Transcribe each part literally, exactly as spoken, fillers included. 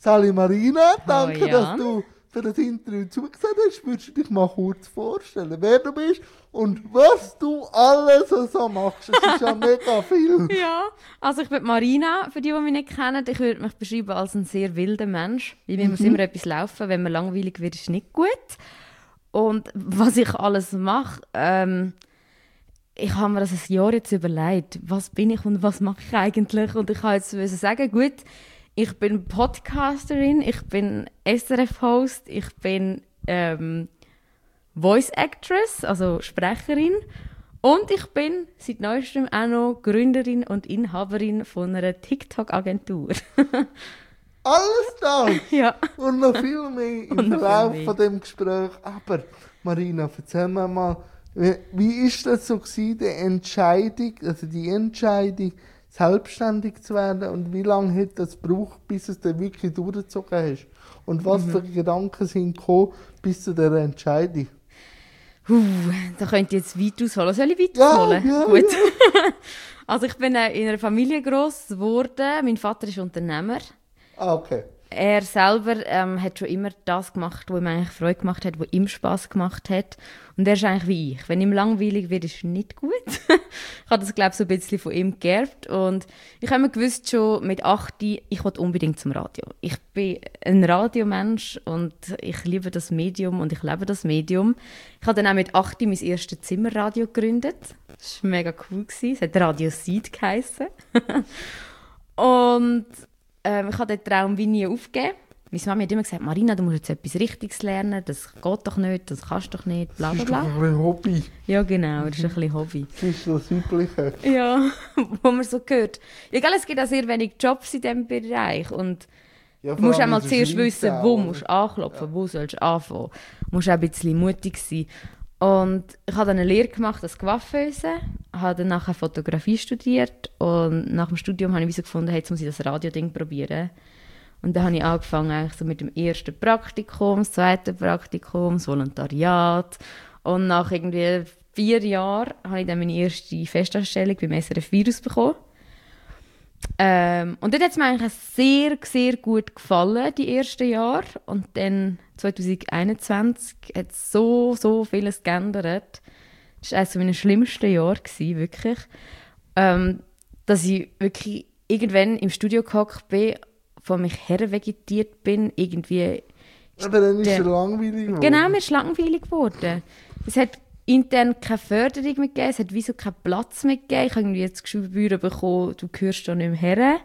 Sally Marina, danke, Oh, Jan. dass du für das Interview zugesagt hast. Würdest du dich mal kurz vorstellen, wer du bist und was du alles so machst? Das ist ja mega viel. Ja, also ich bin Marina, für die, die mich nicht kennen. Ich würde mich beschreiben als ein sehr wilder Mensch. Bei mir muss immer etwas laufen. Wenn man langweilig wird, ist es nicht gut. Und was ich alles mache, ähm, ich habe mir das ein Jahr jetzt überlegt. Was bin ich und was mache ich eigentlich? Und ich kann jetzt sagen, gut, ich bin Podcasterin, ich bin S R F-Host, ich bin ähm, Voice Actress, also Sprecherin. Und ich bin seit neuestem auch noch Gründerin und Inhaberin von einer TikTok-Agentur. Alles das Ja. und noch viel mehr im Und noch viel Verlauf mehr. von dem Gespräch. Aber Marina, erzähl mir mal, wie, wie ist das so gewesen, die Entscheidung, also die Entscheidung, selbstständig zu werden und wie lange hat das gebraucht, bis du es dann wirklich durchgezogen hast? Und was Mhm. für Gedanken sind gekommen bis zu dieser Entscheidung? Uh, da könnt ihr jetzt weit ausholen. Soll ich weit Ja, ausholen? ja, Gut. Also ich bin äh, in einer Familie gross geworden. Mein Vater ist Unternehmer. Ah, okay. Er selber ähm, hat schon immer das gemacht, was ihm eigentlich Freude gemacht hat, was ihm Spass gemacht hat. Und er ist eigentlich wie ich. Wenn ihm langweilig wird, ist es nicht gut. Ich habe das, glaube ich, so ein bisschen von ihm geerbt. Und ich habe mir gewusst, schon mit acht, ich wollte unbedingt zum Radio. Ich bin ein Radiomensch und ich liebe das Medium und ich lebe das Medium. Ich habe dann auch mit acht mein erstes Zimmerradio gegründet. Das war mega cool. Es hat Radio Seed geheissen. Und ähm, ich habe den Traum wie nie aufgegeben. Meine Mama hat immer gesagt, Marina, du musst jetzt etwas Richtiges lernen, das geht doch nicht, das kannst du doch nicht, bla Das bla ist doch bla. ein bisschen Hobby. Ja genau, das ist ein bisschen Hobby. Das ist das Übliche. Ja, wo man so hört. Egal, es gibt auch sehr wenig Jobs in diesem Bereich und Ja, du musst vor allem einmal in der zuerst Schweiz wissen, auch, wo oder? musst du anklopfen, wo sollst du anfangen. Du musst auch ein bisschen mutig sein. Und ich habe dann eine Lehre gemacht als Coiffeuse, habe dann nachher Fotografie studiert und nach dem Studium habe ich so gefunden, hey, jetzt muss ich das Radio-Ding probieren. Und dann habe ich angefangen eigentlich so mit dem ersten Praktikum, das zweite Praktikum, das Volontariat. Und nach irgendwie vier Jahren habe ich dann meine erste Festanstellung beim S R F Virus bekommen. Ähm, und dort hat es mir eigentlich sehr, sehr gut gefallen, die ersten Jahre. Und dann zwanzig einundzwanzig hat so, so vieles geändert. Das war eines meiner schlimmsten Jahre, gewesen, wirklich. Ähm, dass ich wirklich irgendwann im Studio gehockt bin, von mich her vegetiert bin, irgendwie... Aber dann ist der- er langweilig geworden. Genau, mir ist langweilig geworden. Es hat intern keine Förderung mehr gegeben, es hat wie so keinen Platz mehr gegeben. Ich habe irgendwie jetzt Gespür bekommen, du gehörst da nicht mehr her.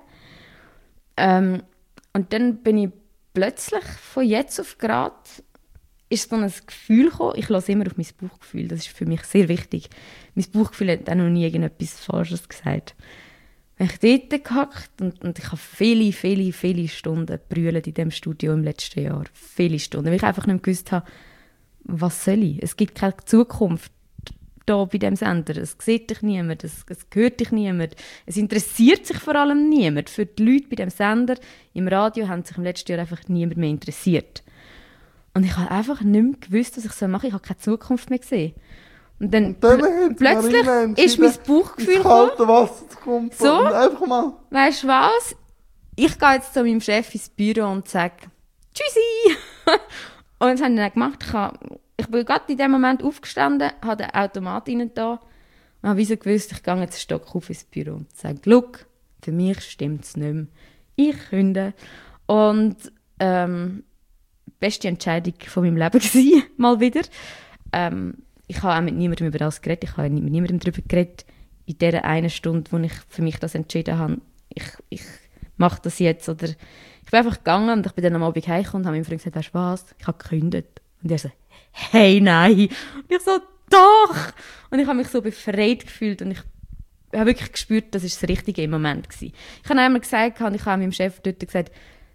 Ähm, und dann bin ich plötzlich von jetzt auf gerade ist so ein Gefühl gekommen, ich lasse immer auf mein Bauchgefühl, das ist für mich sehr wichtig. Mein Bauchgefühl hat auch noch nie irgendetwas Falsches gesagt. Wenn ich dort gehackt und, und ich habe viele, viele, viele Stunden gebrüllt in diesem Studio im letzten Jahr. Viele Stunden, weil ich einfach nicht mehr gewusst habe, was soll ich? Es gibt keine Zukunft hier bei diesem Sender. Es sieht dich niemand, es, es hört dich niemand. Es interessiert sich vor allem niemand. Für die Leute bei diesem Sender im Radio haben sich im letzten Jahr einfach niemand mehr interessiert. Und ich habe einfach nicht mehr gewusst, was ich machen soll. Ich habe keine Zukunft mehr gesehen. Und dann, Und dann pl hat plötzlich Marina ist mein entschieden, Bauchgefühl ins gekommen. kalte Wasser zu kommen So? und einfach mal... Weißt du was? Ich gehe jetzt zu meinem Chef ins Büro und sage «Tschüssi!» Und das habe ich dann gemacht. Ich, habe, ich bin gerade in dem Moment aufgestanden, habe den Automat rein da und habe wieso gewusst, ich gehe jetzt einen Stock auf ins Büro und sage «Look, für mich stimmt es nicht mehr. Ich künde.» Und ähm, die beste Entscheidung von meinem Leben war, mal wieder. Ähm, ich habe auch mit niemandem über das geredet. Ich habe mit niemandem darüber geredet. In dieser einen Stunde, wo ich für mich das entschieden habe, ich, ich mache das jetzt. Oder ich bin einfach gegangen und ich bin dann am Abend heimgekommen und habe meinem Freund gesagt, weißt du was, ich habe gekündigt. Und er so, hey, nein. Und ich so, doch. Und ich habe mich so befreit gefühlt und ich habe wirklich gespürt, das war das Richtige im Moment gewesen. Ich habe einmal gesagt, und ich habe meinem Chef dort gesagt,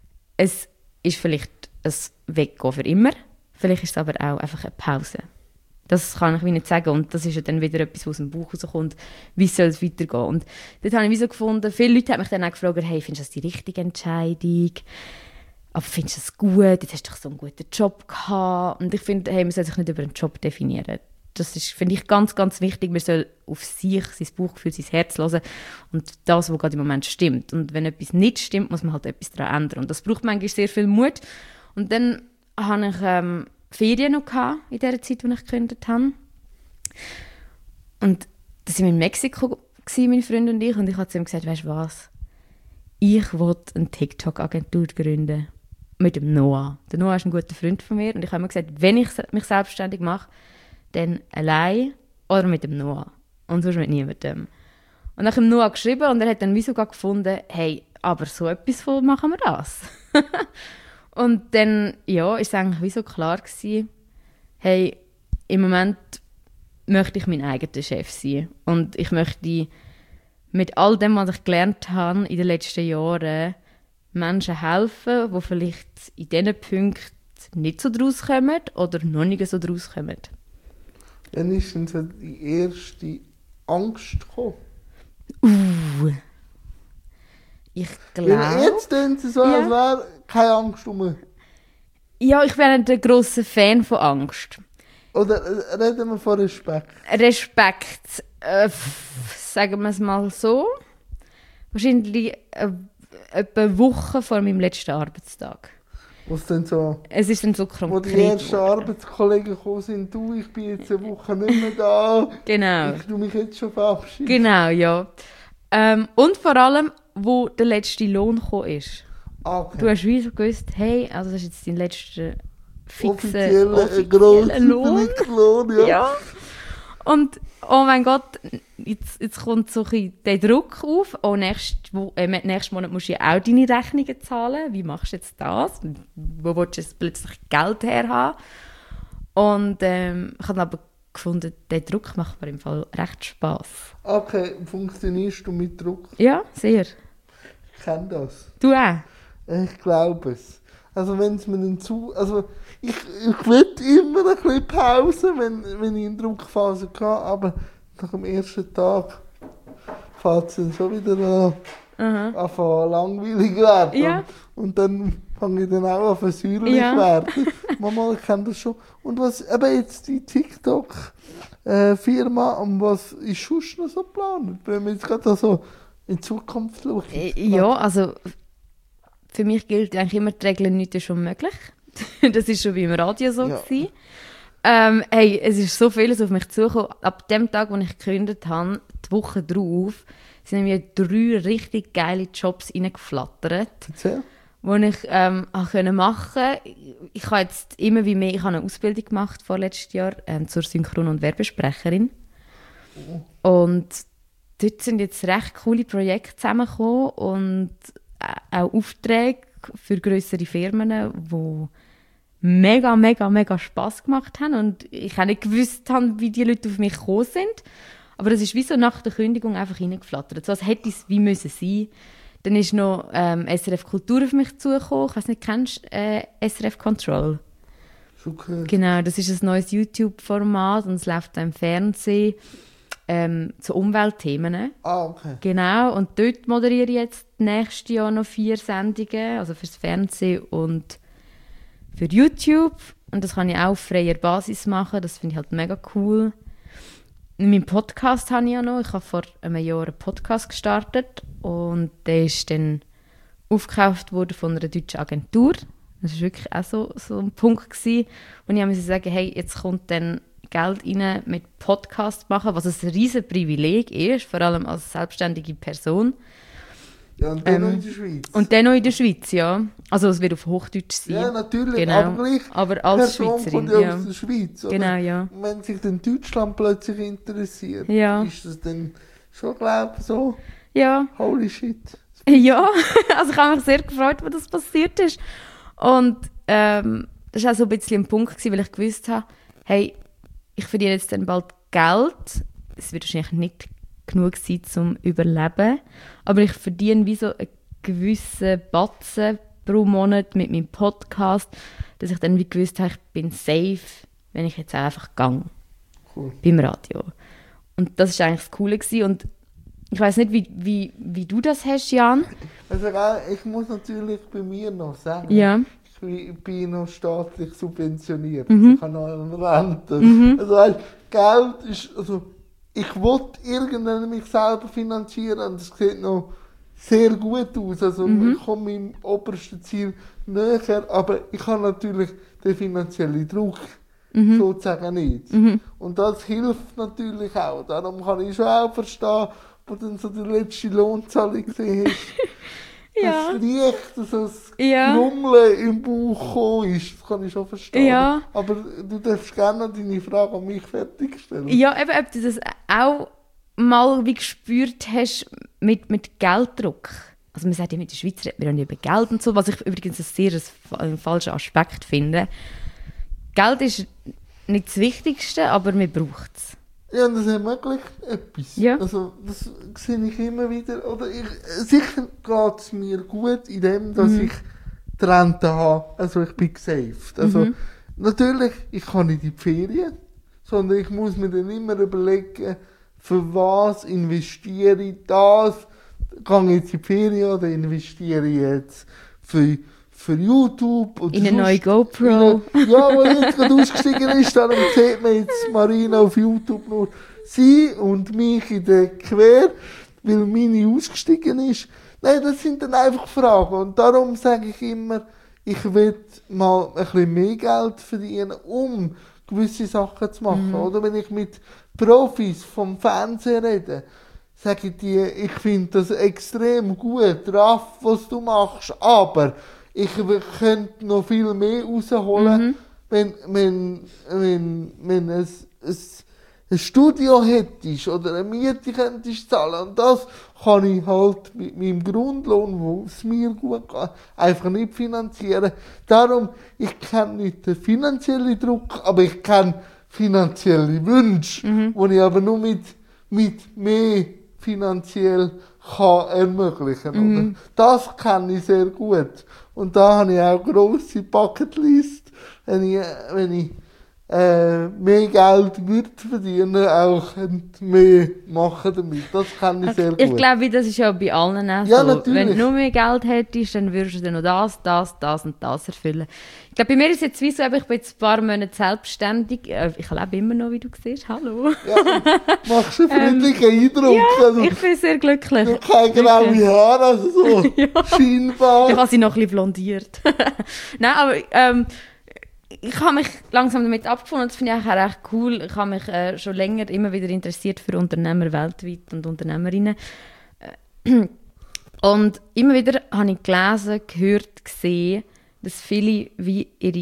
es ist vielleicht ein Weggehen für immer, vielleicht ist es aber auch einfach eine Pause. Das kann ich wie nicht sagen. Und das ist ja dann wieder etwas, was aus dem Bauch rauskommt. Wie soll es weitergehen? Und dort habe ich wie so gefunden, viele Leute haben mich dann auch gefragt, hey, findest du das die richtige Entscheidung? Aber findest du das gut? Jetzt hast du doch so einen guten Job gehabt. Und ich finde, hey, man soll sich nicht über einen Job definieren. das ist, finde ich, ganz, ganz wichtig. Man soll auf sich, sein Bauchgefühl, sein Herz hören und das, was gerade im Moment stimmt. Und wenn etwas nicht stimmt, muss man halt etwas daran ändern. Und das braucht manchmal sehr viel Mut. Und dann hatte ich ähm, Ferien noch gehabt, in der Zeit, als ich gekündigt habe. Und da waren wir in Mexiko, gewesen, meine Freunde und ich. Und ich habe zu ihm gesagt, weißt du was? Ich will eine TikTok-Agentur gründen. Mit dem Noah. Der Noah ist ein guter Freund von mir. Und ich habe mir gesagt, wenn ich mich selbstständig mache, dann allein oder mit dem Noah. Und sonst mit niemandem. Und dann habe ich ihm Noah geschrieben und er hat dann wieso gefunden, hey, aber so etwas von machen wir das. Und dann, ja, ist es eigentlich wieso klar gewesen, hey, im Moment möchte ich mein eigener Chef sein. Und ich möchte mit all dem, was ich gelernt habe in den letzten Jahren, Menschen helfen, die vielleicht in diesen Punkten nicht so draus kommen oder noch nicht so draus kommen. Wann ist denn so die erste Angst gekommen? Uh. Ich glaube... Jetzt tun sie so, Ja. als wäre keine Angst um. Ja, ich bin nicht ein grosser Fan von Angst. Oder äh, reden wir von Respekt? Respekt, äh, f- sagen wir es mal so. Wahrscheinlich äh, etwa eine Woche vor meinem letzten Arbeitstag. Was denn so? Es ist dann so Wo konkret die ersten geworden. Arbeitskollegen gekommen sind, du, ich bin jetzt eine Woche nicht mehr da. Genau. Ich tu mich jetzt schon verabschieden. Genau, ja. Ähm, und vor allem, wo der letzte Lohn gekommen ist. Ah, okay. Du hast wie so gewusst, hey, also das ist jetzt dein letzter fixer, Offizieller, äh, offizieller grosser Lohn. Lohn, ja. Ja. Und, oh mein Gott, jetzt, jetzt kommt so ein bisschen der Druck auf. Oh, nächst, wo, äh, nächsten Monat musst du ja auch deine Rechnungen zahlen. Wie machst du jetzt das? Wo willst du jetzt plötzlich Geld herhaben? Und ähm, ich habe aber gefunden, der Druck macht mir im Fall recht Spass. Okay, funktionierst du mit Druck? Ja, sehr. Ich kenne das. Du auch? Ich glaube es. Also wenn es mir dann zu... Also ich, ich will immer ein bisschen Pause, wenn, wenn ich in Druckphase gehe, aber nach dem ersten Tag fängt es dann schon wieder an, Aha. anfangen langweilig werden. Ja. Und dann fange ich dann auch an versäuerlich Ja. werden. Manchmal kennt das schon. Und was eben jetzt die TikTok-Firma, und was ist sonst noch so geplant? Wenn wir jetzt gerade so in Zukunft schauen. Äh, Ja, also für mich gilt eigentlich immer, die Regel nichts ist unmöglich. Das war schon beim Radio so. Ja. gewesen. Ähm, hey, es ist so vieles auf mich zugekommen. Ab dem Tag, als ich gekündigt habe, die Woche drauf, sind mir drei richtig geile Jobs reingeflattert, Erzähl. die ich ähm, habe machen konnte. Ich habe jetzt immer wie mehr, ich habe eine Ausbildung gemacht vorletztes Jahr ähm, zur Synchron- und Werbesprecherin. Und dort sind jetzt recht coole Projekte zusammengekommen und auch Aufträge für grössere Firmen, die mega, mega, mega Spass gemacht haben und ich auch nicht gewusst habe, wie die Leute auf mich gekommen sind. Aber das ist wie so nach der Kündigung einfach reingeflattert. So als hätte es wie müssen sein. Dann ist noch ähm, S R F Kultur auf mich zugekommen. Ich weiss nicht, kennst du äh, S R F Control? Schon gehört. Genau, das ist ein neues YouTube-Format und es läuft auch im Fernsehen ähm, zu Umweltthemen. Ah, okay. Genau, und dort moderiere ich jetzt nächstes Jahr noch vier Sendungen, also fürs Fernsehen und für YouTube. Und das kann ich auch auf freier Basis machen, das finde ich halt mega cool. Mein Podcast habe ich ja noch. Ich habe vor einem Jahr einen Podcast gestartet und der ist dann aufgekauft worden von einer deutschen Agentur. Das war wirklich auch so, so ein Punkt gewesen, wo ich musste sagen, hey, jetzt kommt dann Geld rein mit Podcast machen, was ein riesen Privileg ist, vor allem als selbstständige Person. Ja, und dann Ähm, noch in der Schweiz. Und dann noch in der Schweiz, ja. Also es wird auf Hochdeutsch sein. ja, natürlich, Genau. aber gleich. Aber als Person Schweizerin, kommt ja ja. aus der Schweiz. Oder? Genau, ja. Wenn sich dann Deutschland plötzlich interessiert, Ja. ist das dann schon, glaube ich, so, Ja, holy shit. ja. Also ich habe mich sehr gefreut, als das passiert ist. Und ähm, das war auch so ein bisschen ein Punkt, gewesen, weil ich gewusst habe, hey, ich verdiene jetzt dann bald Geld. Es wird wahrscheinlich nicht genug sein zum Überleben. Aber ich verdiene wie so einen gewissen Batzen pro Monat mit meinem Podcast, dass ich dann wie gewusst habe, ich bin safe, wenn ich jetzt einfach gehe. Cool. Beim Radio. Und das war eigentlich das Coole gewesen. Und ich weiss nicht, wie, wie, wie du das hast, Jan. Also, auch, ich muss natürlich bei mir noch sagen, Ja. ich ich bin noch staatlich subventioniert. Mhm. Ich habe noch eine Rente. Mhm. Also weißt, Geld ist, also ich will irgendwann mich selber finanzieren und das sieht noch sehr gut aus. Also Mhm. ich komme meinem obersten Ziel näher, aber ich habe natürlich den finanziellen Druck Mhm. sozusagen nicht. Mhm. Und das hilft natürlich auch. Darum kann ich schon auch verstehen, wo dann so die letzte Lohnzahlung gesehen hast, Ja. dass leicht so das Ja. Grummeln im Bauch gekommen ist. Das kann ich schon verstehen. Ja. Aber du darfst gerne noch deine Frage an mich fertigstellen. Ja, eben, ob du das auch mal wie gespürt hast mit, mit Gelddruck. Also man sagt ja, mit der Schweiz redet man ja nicht über Geld und so, was ich übrigens ein sehr ein falschen Aspekt finde. Geld ist nicht das Wichtigste, aber man braucht es. Ja, und das hat wirklich etwas. Ja. Also, das sehe ich immer wieder. Oder ich, sicher geht es mir gut in dem, dass Mhm. ich die Rente habe. Also, ich bin gesaved. Also, Mhm. natürlich, ich kann nicht in die Ferien, sondern ich muss mir dann immer überlegen, für was investiere ich das? Gehe ich jetzt in die Ferien oder investiere ich jetzt für, für YouTube? Oder In eine sonst- neue GoPro. in eine- Ja, wo jetzt gerade ausgestiegen ist, darum sieht man jetzt Marina auf YouTube nur sie und mich in der Quer, weil meine ausgestiegen ist. Nein, das sind dann einfach Fragen. Und darum sage ich immer, ich will mal ein bisschen mehr Geld verdienen, um gewisse Sachen zu machen. Oder wenn ich mit Profis vom Fernsehen rede, sage ich dir, ich finde das extrem gut, Raff, was du machst, aber ich w- könnte noch viel mehr rausholen, Mhm. wenn, wenn, wenn, wenn es, es ein Studio hättest oder eine Miete könntest zahlen. Und das kann ich halt mit meinem Grundlohn, wo es mir gut geht, einfach nicht finanzieren. Darum, ich kenne nicht den finanziellen Druck, aber ich kenne finanzielle Wünsche, Mhm. die ich aber nur mit, mit mehr finanziell kann ermöglichen. Mhm. Oder? Das kenne ich sehr gut. Und da habe ich auch eine grosse Bucketlist, wenn ich, wenn ich äh, mehr Geld würde verdienen, auch könnte mehr machen damit. Das kann ich sehr gut. Ich glaube, das ist ja bei allen auch Ja, so. natürlich. Wenn du nur mehr Geld hättest, dann würdest du dann noch das, das, das und das erfüllen. Ich glaube, bei mir ist es jetzt wie so, ich bin jetzt ein paar Monate selbstständig. Äh, Ich lebe immer noch, wie du siehst. Hallo. Ja, machst einen friedlichen Eindruck. Ja, also, ich bin sehr glücklich. du hast keine graue Wirklich. Haare, also so Ja. scheinbar. Ich habe sie noch ein bisschen blondiert. Nein, aber ähm, ich habe mich langsam damit abgefunden. Das finde ich auch recht cool. Ich habe mich äh, schon länger immer wieder interessiert für Unternehmer weltweit und Unternehmerinnen. Äh, Und immer wieder habe ich gelesen, gehört, gesehen, dass viele wie ihre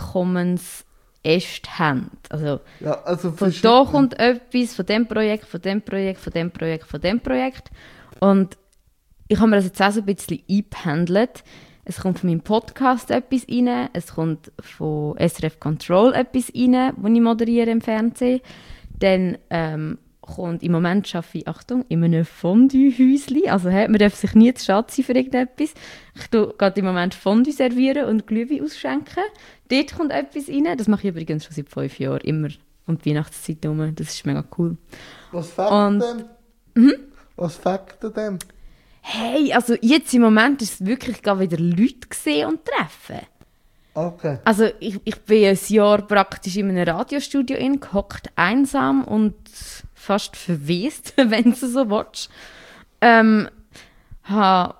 Einkommensäste haben. Also Ja, also von verschiedene- da kommt etwas, von dem Projekt, von dem Projekt, von dem Projekt, von dem Projekt. Und ich habe mir das jetzt auch so ein bisschen eingependelt. Es kommt von meinem Podcast etwas rein, es kommt von S R F Control etwas rein, wo ich moderiere im Fernsehen. Dann ähm, kommt, im Moment arbeite ich, Achtung, in einem Fondue-Häuschen. Also hey, man darf sich nie zu schade sein für irgendetwas. Ich tue gerade im Moment Fondue servieren und Glühwein ausschenken. Dort kommt etwas rein. Das mache ich übrigens schon seit fünf Jahren, immer um die Weihnachtszeit herum. Das ist mega cool. Was fängt Und- denn? Was fängt denn? Hey, also jetzt im Moment ist es wirklich gerade wieder Leute gesehen und treffen. Okay. Also ich, ich bin ein Jahr praktisch in einem Radiostudio in, gehockt, einsam und fast verwest, wenn du so willst. Ähm, habe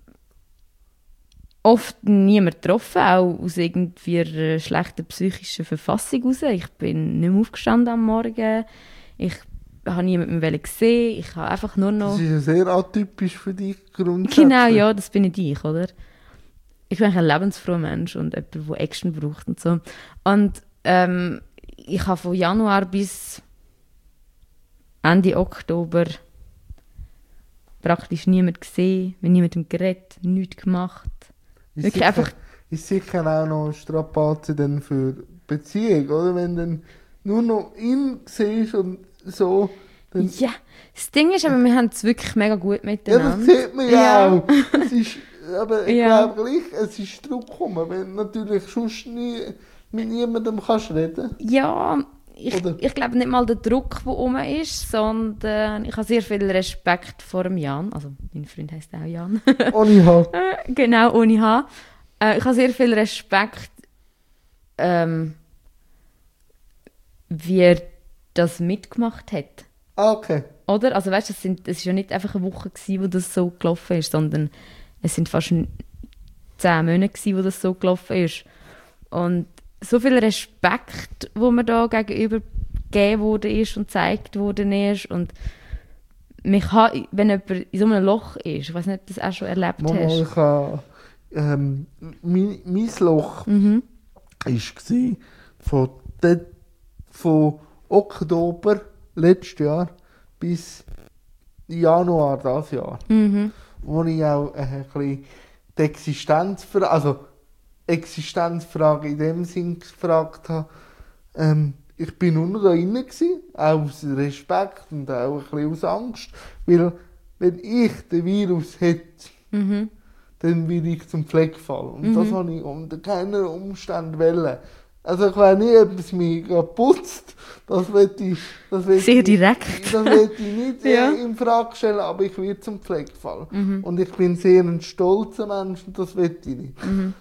oft niemanden getroffen, auch aus irgendwie einer schlechten psychischen Verfassung raus. Ich bin nicht mehr aufgestanden am Morgen. Ich habe niemanden mehr gesehen. Ich habe einfach nur noch... Das ist ja sehr atypisch für dich grundsätzlich. Genau, ja, das bin ich ich, oder? Ich bin eigentlich ein lebensfroher Mensch und jemand, der Action braucht und so. Und ähm, ich habe von Januar bis Ende Oktober praktisch niemanden gesehen, mit niemandem geredet, nichts gemacht. Ist Wirklich sicher, einfach- Ist sicher auch noch eine Strapaze dann für Beziehung, oder? Wenn du dann nur noch ihn siehst und so, dann... Ja, das Ding ist aber, wir haben es wirklich mega gut Ja, miteinander. das sieht man ja, Ja. auch. Es ist, aber ich Ja. glaube gleich, es ist Druck gekommen, wenn du natürlich sonst nie mit niemandem kannst reden. Ja, ich, Oder? ich glaube nicht mal der Druck, der rum ist, sondern ich habe sehr viel Respekt vor dem Jan. Also, mein Freund heisst auch Jan. Ohne Haar. Äh, genau, ohne H. Äh, ich habe sehr viel Respekt, ähm, wie er das mitgemacht hat. Ah, okay. Oder? Also weißt du, es war ja nicht einfach eine Woche, gewesen, wo das so gelaufen ist, sondern es sind fast n- zehn Monate, gewesen, wo das so gelaufen ist. Und so viel Respekt, wo mir da gegenüber gegeben wurde ist und gezeigt worden ist. Und mich ha, wenn jemand in so einem Loch ist, ich weiß nicht, ob du das auch schon erlebt Mama, hast. ich habe, ähm, mein, mein Loch Mhm. war von, dort, von Oktober letztes Jahr bis Januar dieses Jahr. Mhm. Wo ich auch äh, ein bisschen die Existenzfrage, also Existenzfrage in dem Sinn gefragt habe. Ähm, ich bin nur noch da drin gewesen, auch aus Respekt und auch ein bisschen aus Angst, weil wenn ich den Virus hätte, Mhm. dann würde ich zum Pflegefall. Und Mhm. das habe ich unter keinen Umständen wollen. Also ich weiß nicht, ob es mich gerade putzt. Das will ich, das will Sehr ich, direkt. Das will ich nicht Ja. äh, in Frage stellen, aber ich werde zum Pflegefall. Mhm. Und ich bin sehr ein stolzer Mensch und das will ich nicht. Mhm.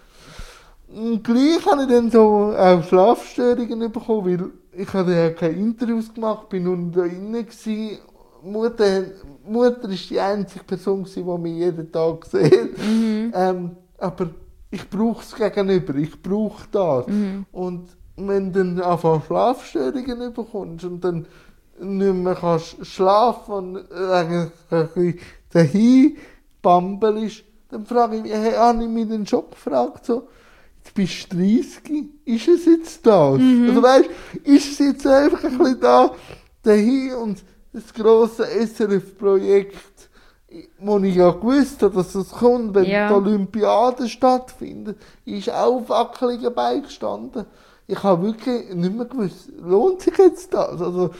Und gleich habe ich dann so auch Schlafstörungen bekommen, weil ich hatte ja keine Interviews gemacht, bin nur da drin gewesen. Mutter, Mutter ist die einzige Person gewesen, die mich jeden Tag sieht. Mhm. Ähm, aber ich brauche es gegenüber, ich brauche das. Mhm. Und wenn du dann einfach Schlafstörungen bekommst und dann nicht mehr kannst schlafen und eigentlich ein bisschen dahin bambelst, dann frage ich mich, hey, habe ich mich dann schon gefragt, so, jetzt bist du dreißig, ist es jetzt das? Mhm. Also weißt, ist es jetzt einfach ein bisschen da, dahin und das grosse S R F-Projekt, wo ich ja gewusst habe, dass es kommt, wenn Ja. die Olympiade stattfindet, ist auch auf wackeligen Beinen gestanden. Ich habe wirklich nicht mehr gewusst, lohnt sich jetzt das? Also,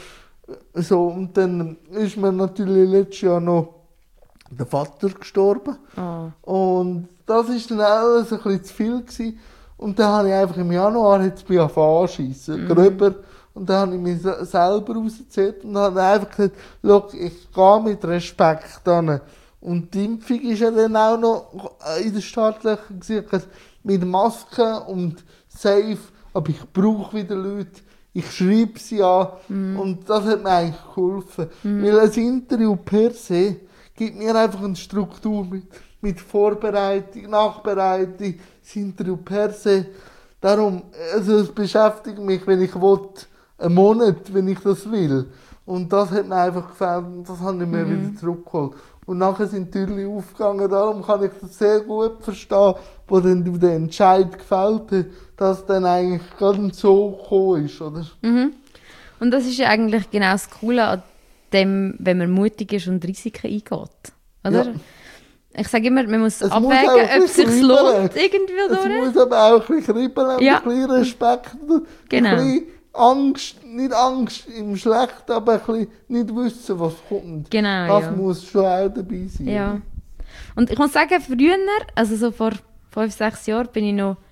so, und dann ist mir natürlich letztes Jahr noch der Vater gestorben. Oh. Und das war dann alles ein bisschen zu viel gewesen. Und dann habe ich einfach im Januar jetzt mich anschiessen, Mhm. gröber. Und dann habe ich mich se- selber rausgezählt und habe einfach gesagt, schau, ich gehe mit Respekt an. Und die Impfung ist ja dann auch noch in den Startlöchern gewesen, mit Masken und safe, aber ich brauche wieder Leute, ich schreibe sie an und das hat mir eigentlich geholfen. Weil ein Interview per se gibt mir einfach eine Struktur mit, mit Vorbereitung, Nachbereitung, das Interview per se. Darum, also es beschäftigt mich, wenn ich will, einen Monat, wenn ich das will. Und das hat mir einfach gefällt und das habe ich mir Mhm. wieder zurückgeholt. Und nachher sind die Türen aufgegangen, darum kann ich das sehr gut verstehen, wo dann der Entscheid gefällt hat, dass dann eigentlich gerade so gekommen ist, oder? Mhm. Und das ist ja eigentlich genau das Coole an dem, wenn man mutig ist und Risiken eingeht. Oder? Ja. Ich sage immer, man muss Es muss abwägen, auch ein ob es sich bisschen lohnt, kribbeln. irgendwie Es durch. muss aber auch ein bisschen kribbeln, Ja. ein bisschen Respekt, Genau. ein bisschen Angst, nicht Angst im Schlechten, aber ein bisschen nicht wissen, was kommt. Genau, Das ja. muss schon auch dabei sein. Ja. Und ich muss sagen, früher, also so vor fünf, sechs Jahren, bin ich noch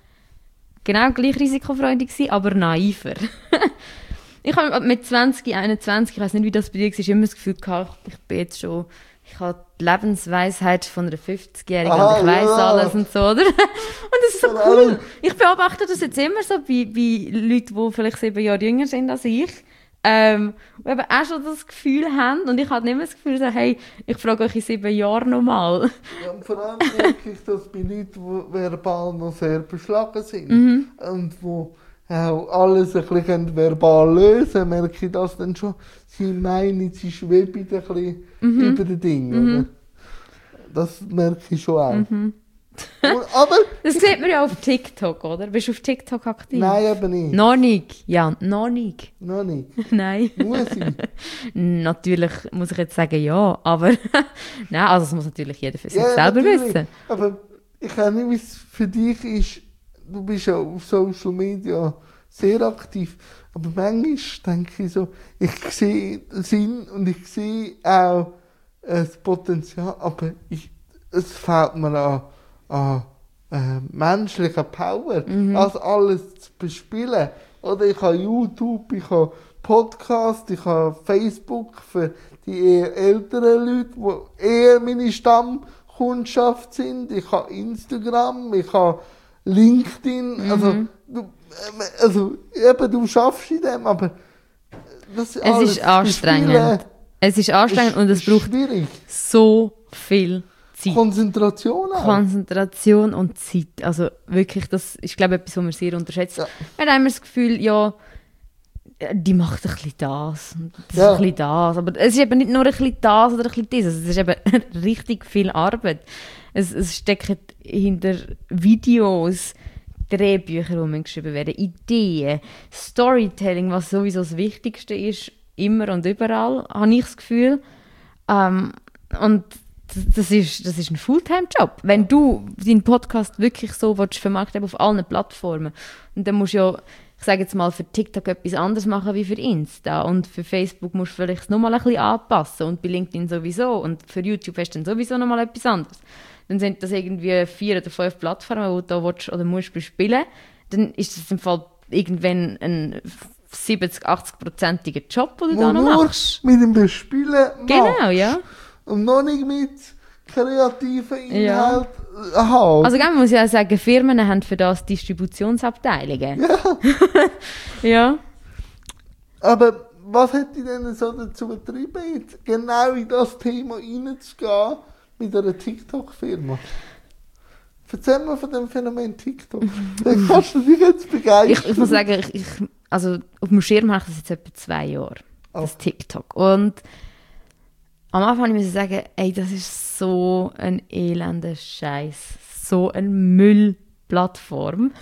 genau gleich risikofreudig gewesen, aber naiver. Ich habe mit zwanzig, einundzwanzig, ich weiß nicht, wie das bei dir war, immer das Gefühl gehabt, ich bin jetzt schon, ich habe die Lebensweisheit von einer fünfzigjährigen Aha, und ich weiss ja. alles und so, oder? Und das ist so Vor cool. allem- Ich beobachte das jetzt immer so bei, bei Leuten, die vielleicht sieben Jahre jünger sind als ich, ähm, die eben auch schon das Gefühl haben und ich habe nicht mehr das Gefühl, so, hey, ich frage euch in sieben Jahren nochmal. Ja, und vor allem merke ich das bei Leuten, die verbal noch sehr beschlagen sind Mhm. und wo auch alles ein bisschen verbal lösen können, merke ich das dann schon. Sie meinen, sie schweben ein bisschen Mhm. über den Ding, oder? Das merke ich schon auch. Mhm. Und, aber, Das sieht man ja auf TikTok, oder? Bist du auf TikTok aktiv? nein, eben nicht. Noch nicht. Ja, noch nicht. Noch nicht. Nein. Muss ich. Natürlich muss ich jetzt sagen, ja, aber nein, also das muss natürlich jeder für sich selber natürlich. wissen. Aber ich weiß nicht, wie es für dich ist. Du bist ja auf Social Media sehr aktiv. Aber manchmal denke ich so, ich sehe den Sinn und ich sehe auch äh, das Potenzial, aber ich, es fehlt mir an, an äh, menschlicher Power, das alles zu bespielen. Oder ich habe YouTube, ich habe Podcast, ich habe Facebook für die eher älteren Leute, die eher meine Stammkundschaft sind. Ich habe Instagram, ich habe LinkedIn, also, Mhm. du, äh, also eben, du schaffst in dem, aber das Es alles, ist anstrengend. Es ist anstrengend und es ist braucht schwierig. so viel Zeit. Konzentration auch. Konzentration und Zeit. Also wirklich, das ist, glaube ich, etwas, was man sehr unterschätzt. Ja. Man hat immer das Gefühl, ja, die macht ein bisschen das und das Ja. ein bisschen das. Aber es ist eben nicht nur ein bisschen das oder ein bisschen das. Es ist eben richtig viel Arbeit. Es, es steckt hinter Videos, Drehbücher, die man geschrieben werden, Ideen, Storytelling, was sowieso das Wichtigste ist, immer und überall, habe ich das Gefühl. Ähm, und das ist, das ist ein Fulltime-Job. Wenn du deinen Podcast wirklich so willst, vermarkten auf allen Plattformen, und dann musst du ja, ich sage jetzt mal, für TikTok etwas anderes machen wie für Insta. Und für Facebook musst du vielleicht nochmal ein bisschen anpassen. Und bei LinkedIn sowieso. Und für YouTube hast du dann sowieso nochmal etwas anderes. Dann sind das irgendwie vier oder fünf Plattformen, die du da willst oder musst bespielen. Dann ist das im Fall irgendwann ein siebzig, achtzig-prozentiger Job, den du Wo da noch nur machst. mit dem Bespielen machst. Genau, ja. Und noch nicht mit kreativen Ja. Inhalt haben. Also man muss ja auch sagen, Firmen haben für das Distributionsabteilungen. Ja. Ja. Aber was hat dich denn so dazu getrieben, jetzt genau in das Thema reinzugehen mit einer TikTok-Firma? Erzähl mal von dem Phänomen TikTok. Dann kannst du dich jetzt begeistern. Ich, ich muss sagen, ich, ich, also auf dem Schirm habe ich das jetzt etwa zwei Jahre, das TikTok. Und am Anfang musste ich sagen, ey, das ist so ein elender Scheiß, so eine Müllplattform.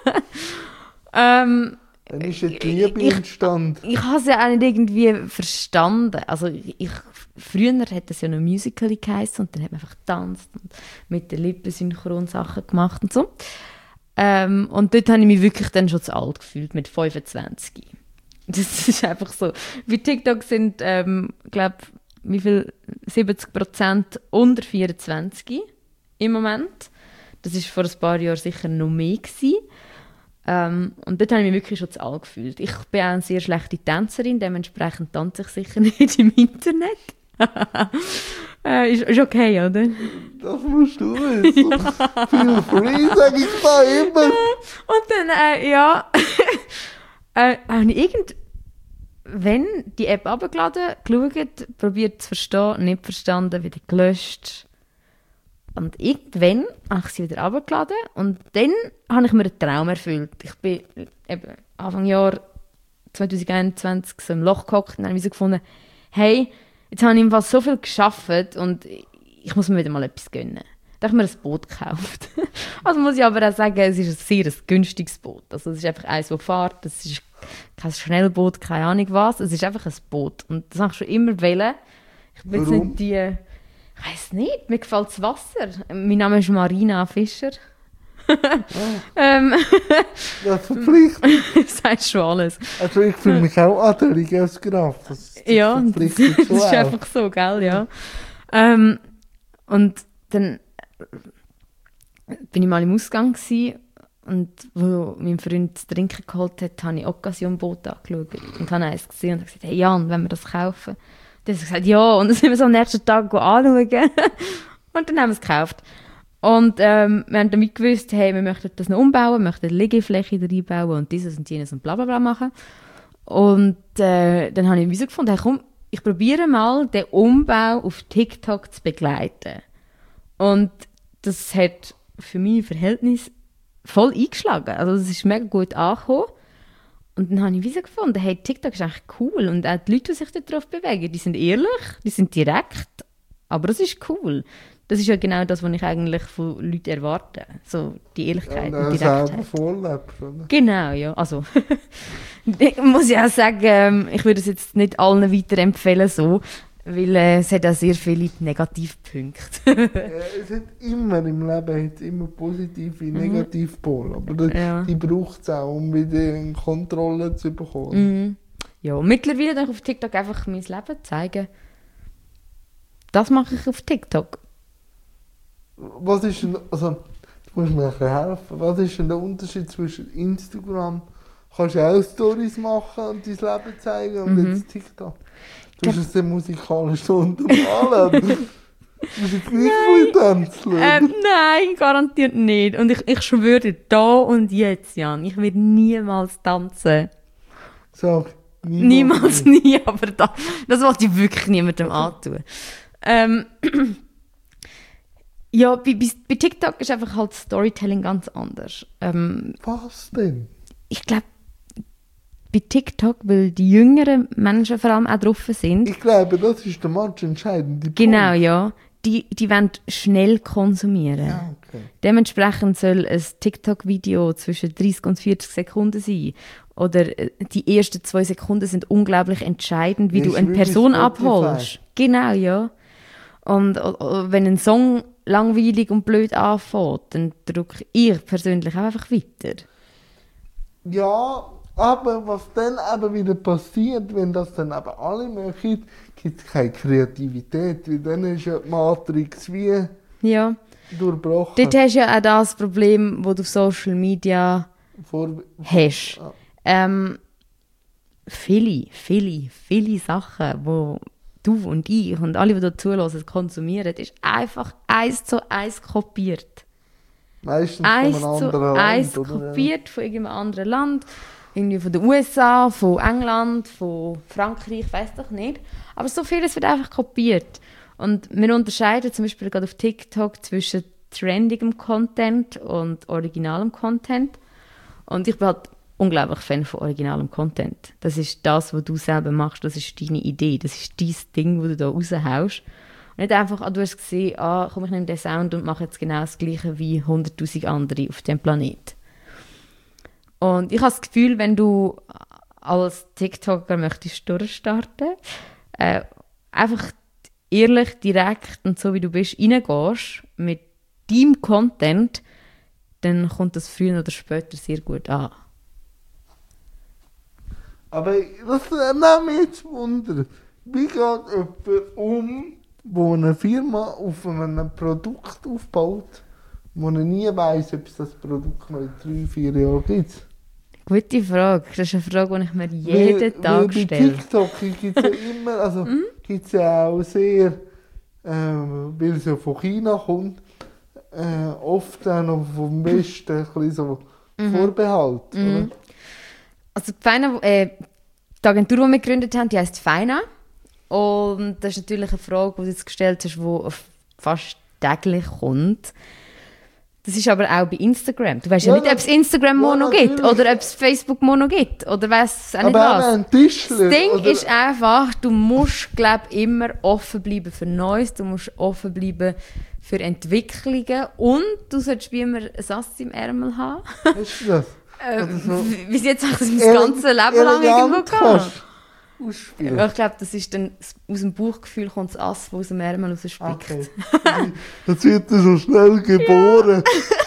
ähm, Dann ist ja die Liebe ich- entstanden. ich habe es ja auch nicht irgendwie verstanden. Also ich, ich, früher hat es ja noch Musical geheißen und dann hat man einfach getanzt und mit den Lippen synchron Sachen gemacht und so. Ähm, und dort habe ich mich wirklich dann schon zu alt gefühlt, mit fünfundzwanzig. Das ist einfach so. Bei TikTok sind, ähm, glaube wie viel, siebzig Prozent unter vierundzwanzig im Moment. Das war vor ein paar Jahren sicher noch mehr gewesen. Ähm, und dort habe ich mich wirklich schon zu alt gefühlt. Ich bin auch eine sehr schlechte Tänzerin, dementsprechend tanze ich sicher nicht im Internet. äh, ist, ist okay, oder? Das musst du wissen. Feel free, sag ich da immer. Und dann, äh, ja, äh, habe ich irgend, wenn die App abgeladen, geschaut, probiert zu verstehen, nicht verstanden, wieder gelöscht. Und irgendwann habe ich sie wieder abgeladen und dann habe ich mir einen Traum erfüllt. Ich bin eben Anfang Jahr zwanzig einundzwanzig so im Loch gehockt und habe so gefunden, hey, jetzt habe ich im Fall so viel gearbeitet und ich muss mir wieder mal etwas gönnen. Da habe ich mir ein Boot gekauft. Also muss ich aber auch sagen, es ist ein sehr ein günstiges Boot. Also es ist einfach eins, das fährt, es ist kein Schnellboot, keine Ahnung was. Es ist einfach ein Boot. Und das habe ich schon immer wollen. Ich bin jetzt Warum? nicht die... Ich weiss nicht, mir gefällt das Wasser. Mein Name ist Marina Fischer. ähm, Das verpflichtet. das heißt schon alles. Also ich fühle mich auch adelig als Graf. Das, das Ja, das, verpflichtet das schon ist auch. einfach so, gell, ja. Ähm, und dann bin ich mal im Ausgang gewesen, und wo mein Freund zu trinken geholt hat, habe ich Occasion-Boot angeschaut und habe eins gesehen und habe gesagt, hey Jan, wollen wir das kaufen? Dann hat er gesagt, ja, und dann sind wir so am nächsten Tag anschauen. Und dann haben wir es gekauft. Und ähm, wir haben damit gewusst, hey, wir möchten das noch umbauen, wir möchten eine Liegefläche da reinbauen und dieses und jenes und bla bla bla machen. Und äh, dann habe ich wieso gefunden, hey, komm, ich probiere mal, den Umbau auf TikTok zu begleiten. Und das hat für mein Verhältnis voll eingeschlagen. Also es ist mega gut angekommen. Und dann habe ich wieso gefunden, hey, TikTok ist eigentlich cool. Und auch die Leute, die sich darauf bewegen, die sind ehrlich, die sind direkt, aber das ist cool. Das ist ja genau das, was ich eigentlich von Leuten erwarte. So die Ehrlichkeit Ja, und und auch selber Direktheit. vorlebst, oder? Genau, ja. Also, ich muss ja auch sagen, ähm, ich würde es jetzt nicht allen weiterempfehlen, so, weil äh, es hat auch sehr viele Negativpunkte. Ja, es hat immer im Leben hat's immer positive und Negativpole. Aber das, Ja. die braucht es auch, um wieder in Kontrolle zu bekommen. Mhm. Ja, und mittlerweile darf ich auf TikTok einfach mein Leben zeigen. Das mache ich auf TikTok. Was ist denn, also, du musst mir ein bisschen helfen. Was ist denn der Unterschied zwischen Instagram? Kannst du auch Stories machen und dein Leben zeigen und Mhm. jetzt TikTok? Du musst es dann musikalisch so untermalen. Muss ich gleich mal tanzen? Ähm, nein, garantiert nicht. Und ich, ich schwöre dir, da und jetzt, Jan, ich werde niemals tanzen. Sag, Niemals nie, aber da, das wollte ich wirklich niemandem antun. Ähm, ja, bei, bei, bei TikTok ist einfach halt Storytelling ganz anders. Ähm, Was denn? ich glaube, bei TikTok, weil die jüngeren Menschen vor allem auch drauf sind. Ich glaube, das ist der Match entscheidende Genau, Punkt. ja. Die, die wollen schnell konsumieren. Ja, okay. Dementsprechend soll ein TikTok-Video zwischen dreißig und vierzig Sekunden sein. Oder äh, die ersten zwei Sekunden sind unglaublich entscheidend, wie Das du ist eine wie bei Person Spotify. abholst. Genau, ja. Und o- o- wenn ein Song langweilig und blöd anfängt, dann drücke ich persönlich auch einfach weiter. Ja, aber was dann eben wieder passiert, wenn das dann eben alle machen, gibt es keine Kreativität, weil dann ist ja die Matrix wie Ja. durchbrochen. Dort hast du ja auch das Problem, das du auf Social Media Vor hast. Ah. Ähm, viele, viele, viele Sachen, wo du und ich und alle, die da zulassen, konsumieren, ist einfach eins zu eins kopiert. Meistens Eins von einem zu anderen eins Land, oder? kopiert von irgendeinem anderen Land. Irgendwie von den U S A, von England, von Frankreich, weiß doch nicht. Aber so vieles wird einfach kopiert. Und wir unterscheiden zum Beispiel gerade auf TikTok zwischen trendigem Content und originalem Content. Und ich bin halt unglaublich Fan von originalem Content. Das ist das, was du selber machst, das ist deine Idee, das ist dein Ding, das du da raushaust. Und nicht einfach, ah, du hast gesehen, ah, komm, ich nehme den Sound und mache jetzt genau das Gleiche wie hunderttausend andere auf dem Planeten. Und ich habe das Gefühl, wenn du als TikToker möchtest durchstarten, äh, einfach ehrlich, direkt und so wie du bist, reingehst mit deinem Content, dann kommt das früher oder später sehr gut an. Aber das nimmt mich jetzt Wunder. Wie geht jemand um, wo eine Firma auf einem Produkt aufbaut, wo er nie weiss, ob es das Produkt noch in drei, vier Jahren gibt? Gute Frage. Das ist eine Frage, die ich mir jeden weil, Tag weil bei stelle. TikTok gibt es ja immer, also gibt es ja auch sehr, ähm, weil es ja von China kommt, äh, oft auch noch vom Westen ein bisschen so Vorbehalt, oder? Also die, Feina, äh, die Agentur, die wir gegründet haben, die heisst Feina. Und das ist natürlich eine Frage, die du jetzt gestellt hast, die fast täglich kommt. Das ist aber auch bei Instagram. Du weißt ja, Ja, nicht, ob es Instagram-Mono ja, gibt oder ob es Facebook-Mono gibt oder weiss auch nicht Aber auch was. ein Tischler, Das Ding oder? ist einfach, du musst, glaube ich, immer offen bleiben für Neues, du musst offen bleiben für Entwicklungen und du solltest wie immer ein Ass im Ärmel haben. Hast du das? Äh, Oder so Bis jetzt habe ich das mein ganzes Leben lang irgendwo gehabt. Ausspielen. Ja, ich glaube, das ist dann aus dem Bauchgefühl kommt das Ass, das aus dem Ärmel rausspickt. Okay. Jetzt wird er so schnell geboren.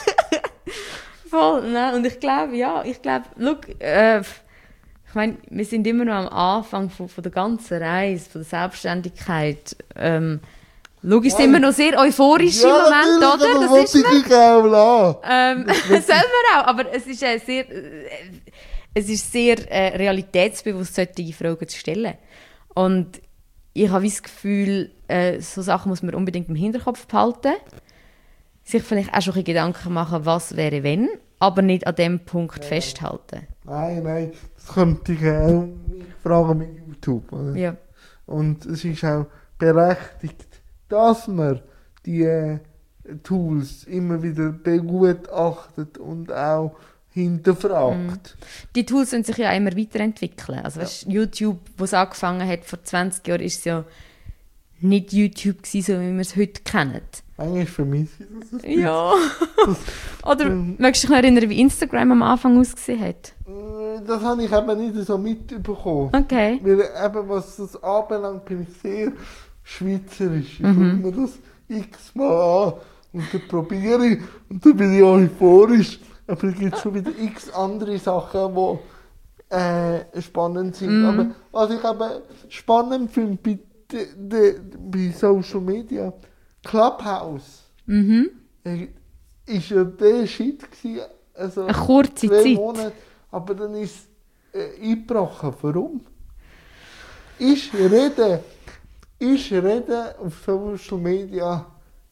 Voll, ne? Und ich glaube, ja, ich glaube, look, äh, ich meine, wir sind immer noch am Anfang von, von der ganzen Reise, von der Selbstständigkeit. Ähm, logisch sind wir noch sehr euphorisch im Moment, natürlich, oder? aber Das ist wollte ich auch lassen. ähm, sollen wir auch, aber es ist äh, sehr, äh, es ist sehr äh, realitätsbewusst, solche Fragen zu stellen. Und ich habe das Gefühl, äh, so Sachen muss man unbedingt im Hinterkopf behalten. Sich vielleicht auch schon ein bisschen Gedanken machen, was wäre wenn, aber nicht an dem Punkt ja. festhalten. Nein, nein, das könnte ich auch mich fragen mit YouTube. Oder? Ja. Und es ist auch berechtigt, dass man die äh, Tools immer wieder begutachtet und auch hinterfragt. Mm. Die Tools sind sich ja immer weiterentwickeln. Also, ja. weißt, YouTube, wo es angefangen hat vor zwanzig Jahren, ist es ja nicht YouTube gewesen, so wie wir es heute kennen. Eigentlich vermisse ich das. Ja. Oder ähm, möchtest du dich noch erinnern, wie Instagram am Anfang ausgesehen hat? Das habe ich eben nicht so mitbekommen. Okay. Weil eben, was das anbelangt, bin ich sehr schweizerisch. Ich Mhm. schaue mir das x-mal an und dann probiere ich und dann bin ich euphorisch. Aber es gibt schon wieder x andere Sachen, die äh, spannend sind. Mhm. Aber was ich eben spannend finde bei, de, de, bei Social Media, Clubhouse, Mhm. äh, ist ja der Shit gewesen, also eine kurze zwei Zeit. Monate, aber dann ist es äh, eingebrochen. Warum? Ich rede ist Reden auf Social Media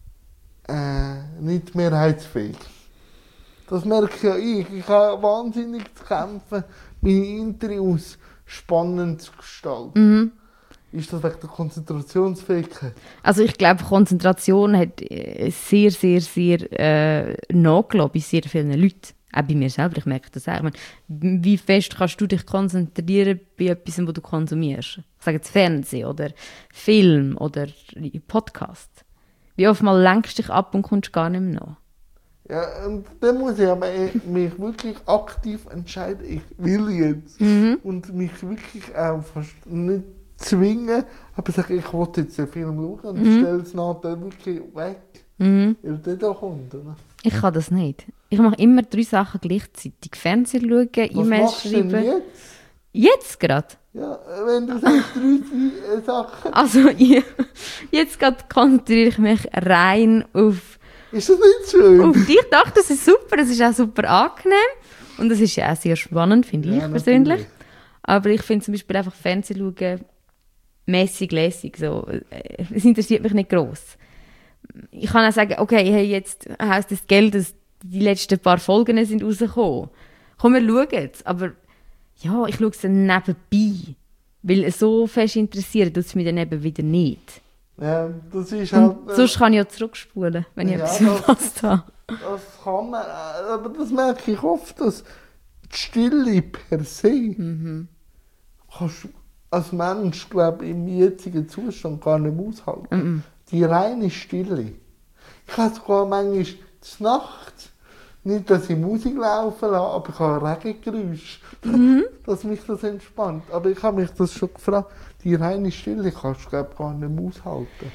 äh, nicht mehrheitsfähig. Das merke ja ich. Ich habe wahnsinnig zu kämpfen, meine Interviews spannend zu gestalten. Mhm. Ist das wegen der Konzentrationsfähigkeit? Also ich glaube, Konzentration hat äh, sehr, sehr, sehr äh, nachgelassen bei sehr vielen Leuten. Auch bei mir selber, ich merke das auch. Ich meine, wie fest kannst du dich konzentrieren bei etwas, was du konsumierst? Ich sage jetzt Fernsehen oder Film oder Podcast. Wie oft mal lenkst du dich ab und kommst gar nicht mehr nach? Ja, und dann muss ich aber mich wirklich aktiv entscheiden, ich will jetzt. Mhm. Und mich wirklich auch fast nicht zwingen, aber sagen, ich will jetzt den Film schauen und Mhm. stelle es nachher wirklich weg, Mhm. weil der da kommt. Oder? Ich kann das nicht. Ich mache immer drei Sachen gleichzeitig. Fernsehen schauen, Was E-Mails machst du denn schreiben. jetzt? Jetzt gerade? Ja, wenn du sagst, drei äh, Sachen, Also ich, jetzt gerade konzentriere ich mich rein auf, ist das nicht schön? auf dich. Ich dachte, das ist super, es ist auch super angenehm. Und das ist ja auch sehr spannend, finde ich Ja, persönlich. natürlich. Aber ich finde zum Beispiel einfach Fernsehen schauen mäßig lässig. So. Es interessiert mich nicht gross. Ich kann auch sagen, okay, hey, jetzt heisst das Geld, dass die letzten paar Folgen sind rausgekommen. Komm, wir schauen es. Aber ja, ich schaue es dann nebenbei. Weil es so fest interessiert, tut es mich dann eben wieder nicht. Ja, das ist halt... Und sonst kann ich ja zurückspulen, wenn ich Ja, etwas das- verpasst habe. Das kann man, äh, aber das merke ich oft, dass die Stille per se Mhm. kannst du als Mensch, glaube ich, im jetzigen Zustand gar nicht mehr aushalten. Mhm. Die reine Stille. Ich habe sogar manchmal zur Nacht, nicht, dass ich Musik laufen lasse, aber ich habe Regengeräusche, Mhm. dass mich das entspannt. Aber ich habe mich das schon gefragt, die reine Stille kannst du, glaube ich, gar nicht mehr aushalten.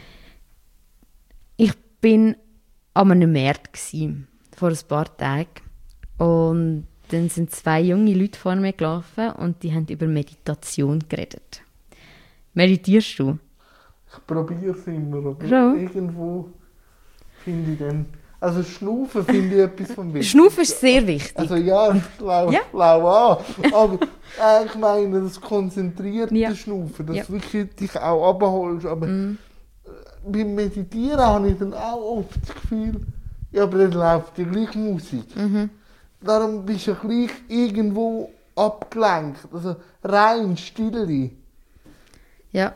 Ich bin an einem Markt gsi, vor ein paar Tagen. Und dann sind zwei junge Leute vor mir gelaufen und die haben über Meditation geredet. Meditierst du? Ich probiere es immer, aber Schon? irgendwo finde ich dann... Also Schnaufen finde ich etwas vom Wichtigsten. Schnaufen ist sehr wichtig. Also ja, ich glaube Ja. glaub an. Aber äh, ich meine, das konzentrierte Ja. Schnaufen, dass Ja. du wirklich dich auch abholst. Aber Mhm. beim Meditieren habe ich dann auch oft das Gefühl, ja, aber dann läuft ja gleich Musik. Mhm. Darum bist du ja gleich irgendwo abgelenkt. Also rein Stille. Ja.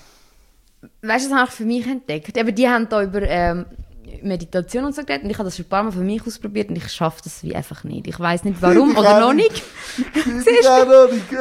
Weißt du, das habe ich für mich entdeckt. Eben, die haben da über ähm, Meditation und so geredet und ich habe das schon ein paar Mal für mich ausprobiert und ich schaffe das wie einfach nicht. Ich weiß nicht warum Ich oder auch noch nicht. nicht. Ich auch noch nicht.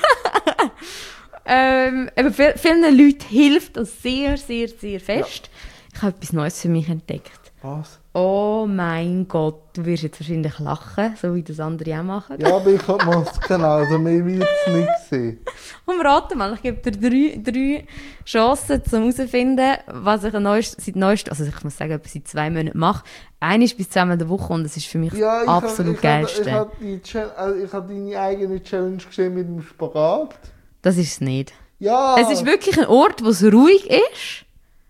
Ähm, eben, viel- vielen Leuten hilft das sehr, sehr, sehr fest. Ich habe etwas Neues für mich entdeckt. Was? Oh mein Gott, du wirst jetzt wahrscheinlich lachen, so wie das andere auch machen. Ja, aber ich habe Masken, also mehr wird es nicht sehen. Und rate mal, ich gebe dir drei, drei Chancen, um herauszufinden, was ich neuest, seit neuest, also ich muss sagen, seit zwei Monaten mache. Eine ist bis zweimal in der Woche und das ist für mich Ja, das ich absolut habe Geilste. ich hab die Chal- also ich hab deine eigene Challenge gesehen mit dem Spagat. Das ist es nicht. Ja! Es ist wirklich ein Ort, wo es ruhig ist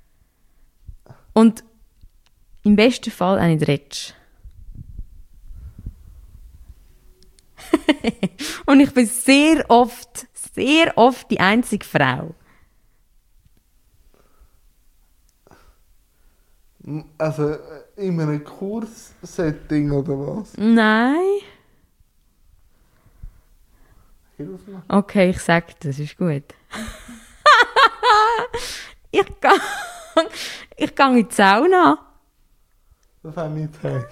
und im besten Fall auch nicht redest. Und ich bin sehr oft, sehr oft die einzige Frau. Also äh, in einem Kurssetting oder was? Nein. Hilf mir. Okay, ich sag, das ist gut. ich gehe ich gehe in die Sauna. Das wäre nicht heiß.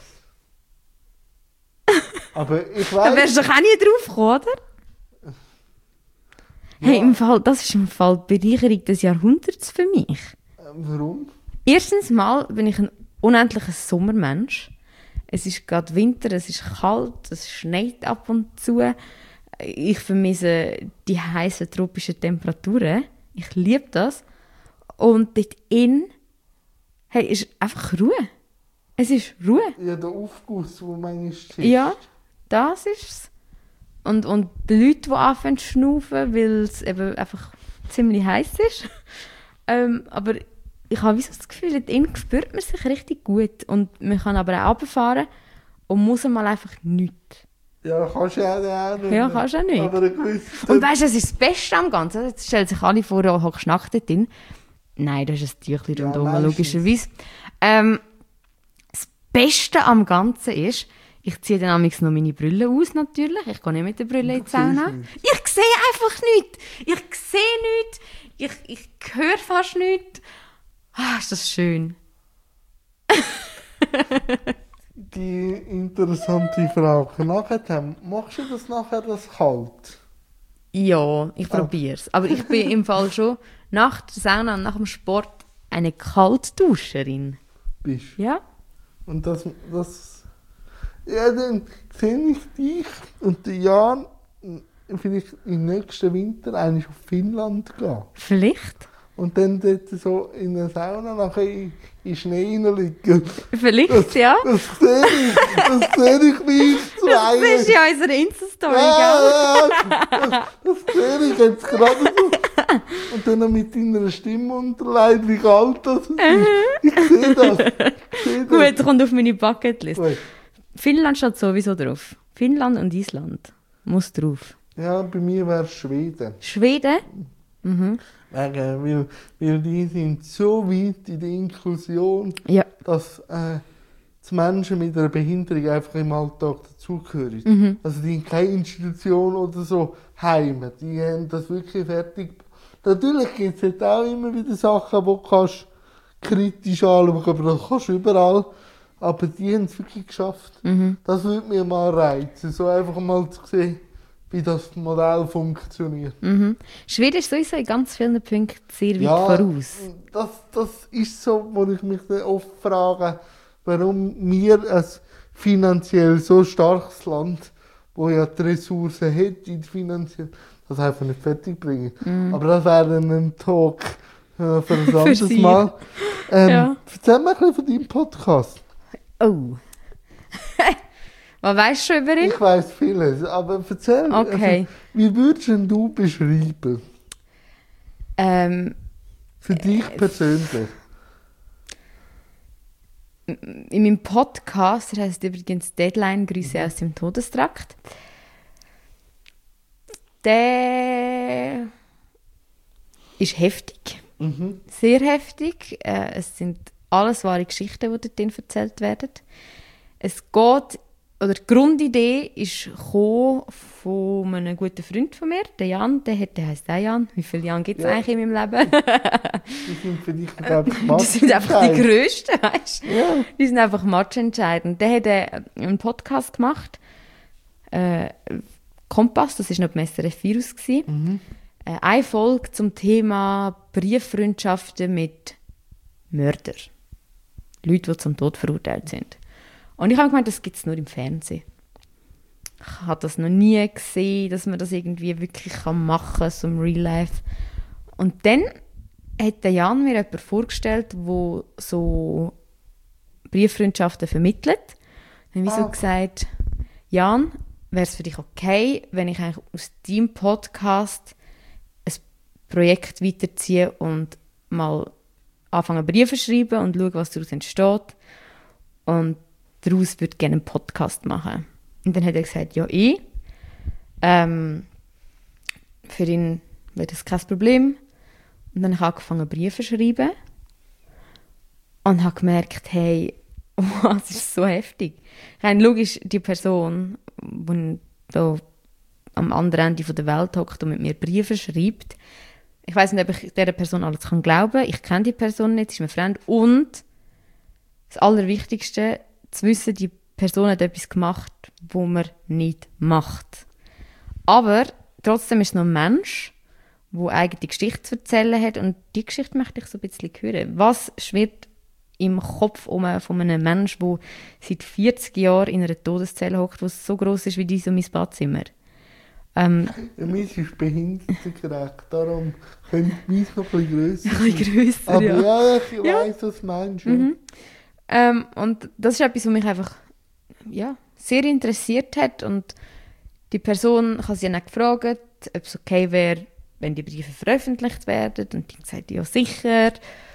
Aber ich Da weiß. wärst du doch auch nie drauf gekommen, oder? Hey, im Fall, das ist im Fall die Bereicherung des Jahrhunderts für mich. Äh, warum? Erstens mal bin ich ein unendlicher Sommermensch. Es ist gerade Winter, es ist kalt, es schneit ab und zu. Ich vermisse die heißen tropischen Temperaturen. Ich liebe das. Und dort in hey, ist einfach Ruhe. Es ist Ruhe. Ja, der Aufguss, der manchmal schießt. Ja, das ist es. Und, und die Leute, die anfangen zu schnaufen, weil es eben einfach ziemlich heiß ist. ähm, aber ich habe wie so das Gefühl, dort innen spürt man sich richtig gut. Und man kann aber auch runterfahren und muss mal einfach nichts. Ja, kannst du ja auch nicht. Ja, kannst du auch nicht. Aber ein gewisses... Und weißt du, das ist das Beste am Ganzen. Jetzt stellen sich alle vor, du hockst nackt dort drin. Nein, das ist ein Tüchlein Ja, rundum, meistens. logischerweise. Ähm, das Beste am Ganzen ist, ich ziehe dann amigs noch meine Brille aus, natürlich. Ich gehe nicht mit der Brille in die Sauna. siehst nichts. Ich sehe einfach nichts. Ich sehe nichts. Ich, ich höre fast nichts. Ah, ist das schön. Die interessante Frage. Nachher, machst du das nachher das kalt? Ja, ich Ah. probiere es. Aber ich bin im Fall schon nach der Sauna und nach dem Sport eine Kaltduscherin. Bist. Ja? Und das, das, ja, dann sehe ich dich und den Jan vielleicht im nächsten Winter eigentlich auf Finnland gehen. Vielleicht. Und dann dort so in der Sauna nachher in, in Schnee liegen. Vielleicht, ja. Das sehe ich, das sehe ich wie ich zu Das einem. ist ja unsere Insta-Story, gell? Ja, ja, das, das sehe ich jetzt gerade so. Und dann noch mit deiner Stimme unterlegt, wie kalt das ist. Ich sehe das. Ich sehe das. Gut, kommt auf meine Bucketlist. Gut. Finnland steht sowieso drauf. Finnland und Island muss drauf. Ja, bei mir wäre es Schweden. Schweden? Mhm. Wegen, weil, weil die sind so weit in der Inklusion, Ja. dass äh, die Menschen mit einer Behinderung einfach im Alltag dazugehören. Mhm. Also die haben keine Institution oder so Heime. Die haben das wirklich fertig. Natürlich gibt es auch immer wieder Sachen, die du kannst kritisch anschauen, aber das kannst du überall. Aber die haben es wirklich geschafft. Mhm. Das würde mir mal reizen, so einfach mal zu sehen, wie das Modell funktioniert. Mhm. Schweden ist sowieso in ganz vielen Punkten sehr weit Ja, voraus. Das, das ist so, wo ich mich dann oft frage, warum wir als finanziell so starkes Land, wo ja die Ressourcen hat, die finanziell, das einfach nicht fertig bringen. Mhm. Aber das wäre dann ein Talk äh, für ein anderes sich. Mal. Ähm, Ja. Erzähl mir ein bisschen von deinem Podcast. Oh. Was weißt du schon über ihn? Ich weiss vieles, aber erzähl, Okay. also, wie würdest denn du beschreiben? Ähm, Für dich persönlich. in meinem Podcast, der heißt übrigens Deadline, Grüße aus dem Todestrakt. Der ist heftig, Mhm. sehr heftig. Äh, es sind alles wahre Geschichten, die dort erzählt werden. Es geht, oder die Grundidee ist gekommen von einem guten Freund von mir, der Jan, der, hat, der heisst auch Jan. Wie viele Jan gibt es Ja. eigentlich in meinem Leben? Die sind für dich, glaube ich, Die sind einfach die grössten, weißt du? Ja. Die sind einfach matchentscheidend. Der hat äh, einen Podcast gemacht, äh, Kompass, das war noch beim S R F Virus. Mhm. Äh, eine Folge zum Thema Brieffreundschaften mit Mördern. Leute, die zum Tod verurteilt sind. Und ich habe gemeint, das gibt es nur im Fernsehen. Ich habe das noch nie gesehen, dass man das irgendwie wirklich machen kann, so im Real Life. Und dann hat der Jan mir jemanden vorgestellt, der so Brieffreundschaften vermittelt. Dann habe ich so Ah. gesagt, Jan, wäre es für dich okay, wenn ich eigentlich aus deinem Podcast ein Projekt weiterziehe und mal anfangen Briefe schreiben und schauen, was daraus entsteht. Und daraus würde ich gerne einen Podcast machen. Und dann hat er gesagt, ja, ich. Ähm, für ihn wäre das kein Problem. Und dann habe ich angefangen, Briefe zu schreiben. Und habe gemerkt, hey, wow, es ist so heftig. Ich meine, logisch, die Person, die da am anderen Ende der Welt hockt und mit mir Briefe schreibt, ich weiß nicht, ob ich dieser Person alles kann glauben kann. Ich kenne die Person nicht, sie ist mein Freund. Und das Allerwichtigste, zu wissen, die Person hat etwas gemacht, was man nicht macht. Aber trotzdem ist es noch ein Mensch, der eigene Geschichte zu erzählen hat. Und die Geschichte möchte ich so ein bisschen hören. Was schwirrt im Kopf um von einem Menschen, der seit vierzig Jahren in einer Todeszelle hockt, die so gross ist wie dies und mein Badzimmer? Ähm, Ja, meins ist behindertengerecht, darum könnte meins noch ein bisschen grösser ein bisschen grösser, Aber ja. ja, ich Ja. weiss, was du meinst. Ja. Mhm. Ähm, und das ist etwas, was mich einfach ja, sehr interessiert hat. Und die Person, ich habe sie dann gefragt, ob es okay wäre, wenn die Briefe veröffentlicht werden. Und die hat gesagt, ja, sicher.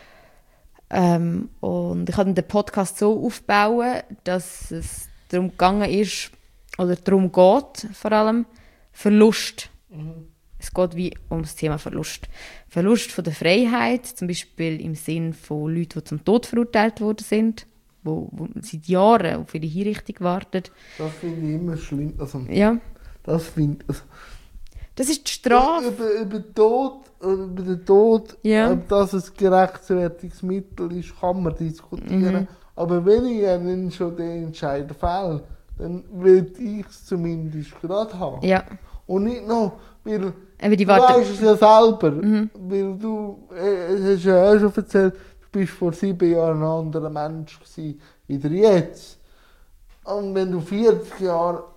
Ähm, und ich habe den Podcast so aufbauen, dass es darum gegangen ist, oder darum geht, vor allem, Verlust Mhm. Es geht wie um das Thema Verlust. Verlust von der Freiheit, zum Beispiel im Sinn von Leuten, die zum Tod verurteilt worden sind, die, die seit Jahren auf ihre Hinrichtung warten. Das finde ich immer schlimm. Also, Ja. das finde also, Das ist die Strafe. Über, über, den Tod, über den Tod, Ja. ob das ein gerechtfertigtes ist, kann man diskutieren. Mhm. Aber wenn ich dann schon den Entscheid fälle, dann will ich es zumindest gerade haben. Ja. Und nicht noch, weil Aber die du warten. weißt es ja selber, Mhm. weil du, äh, es hast ja auch schon erzählt, du bist vor sieben Jahren ein anderer Mensch gewesen, wie der jetzt. Und wenn du vierzig Jahre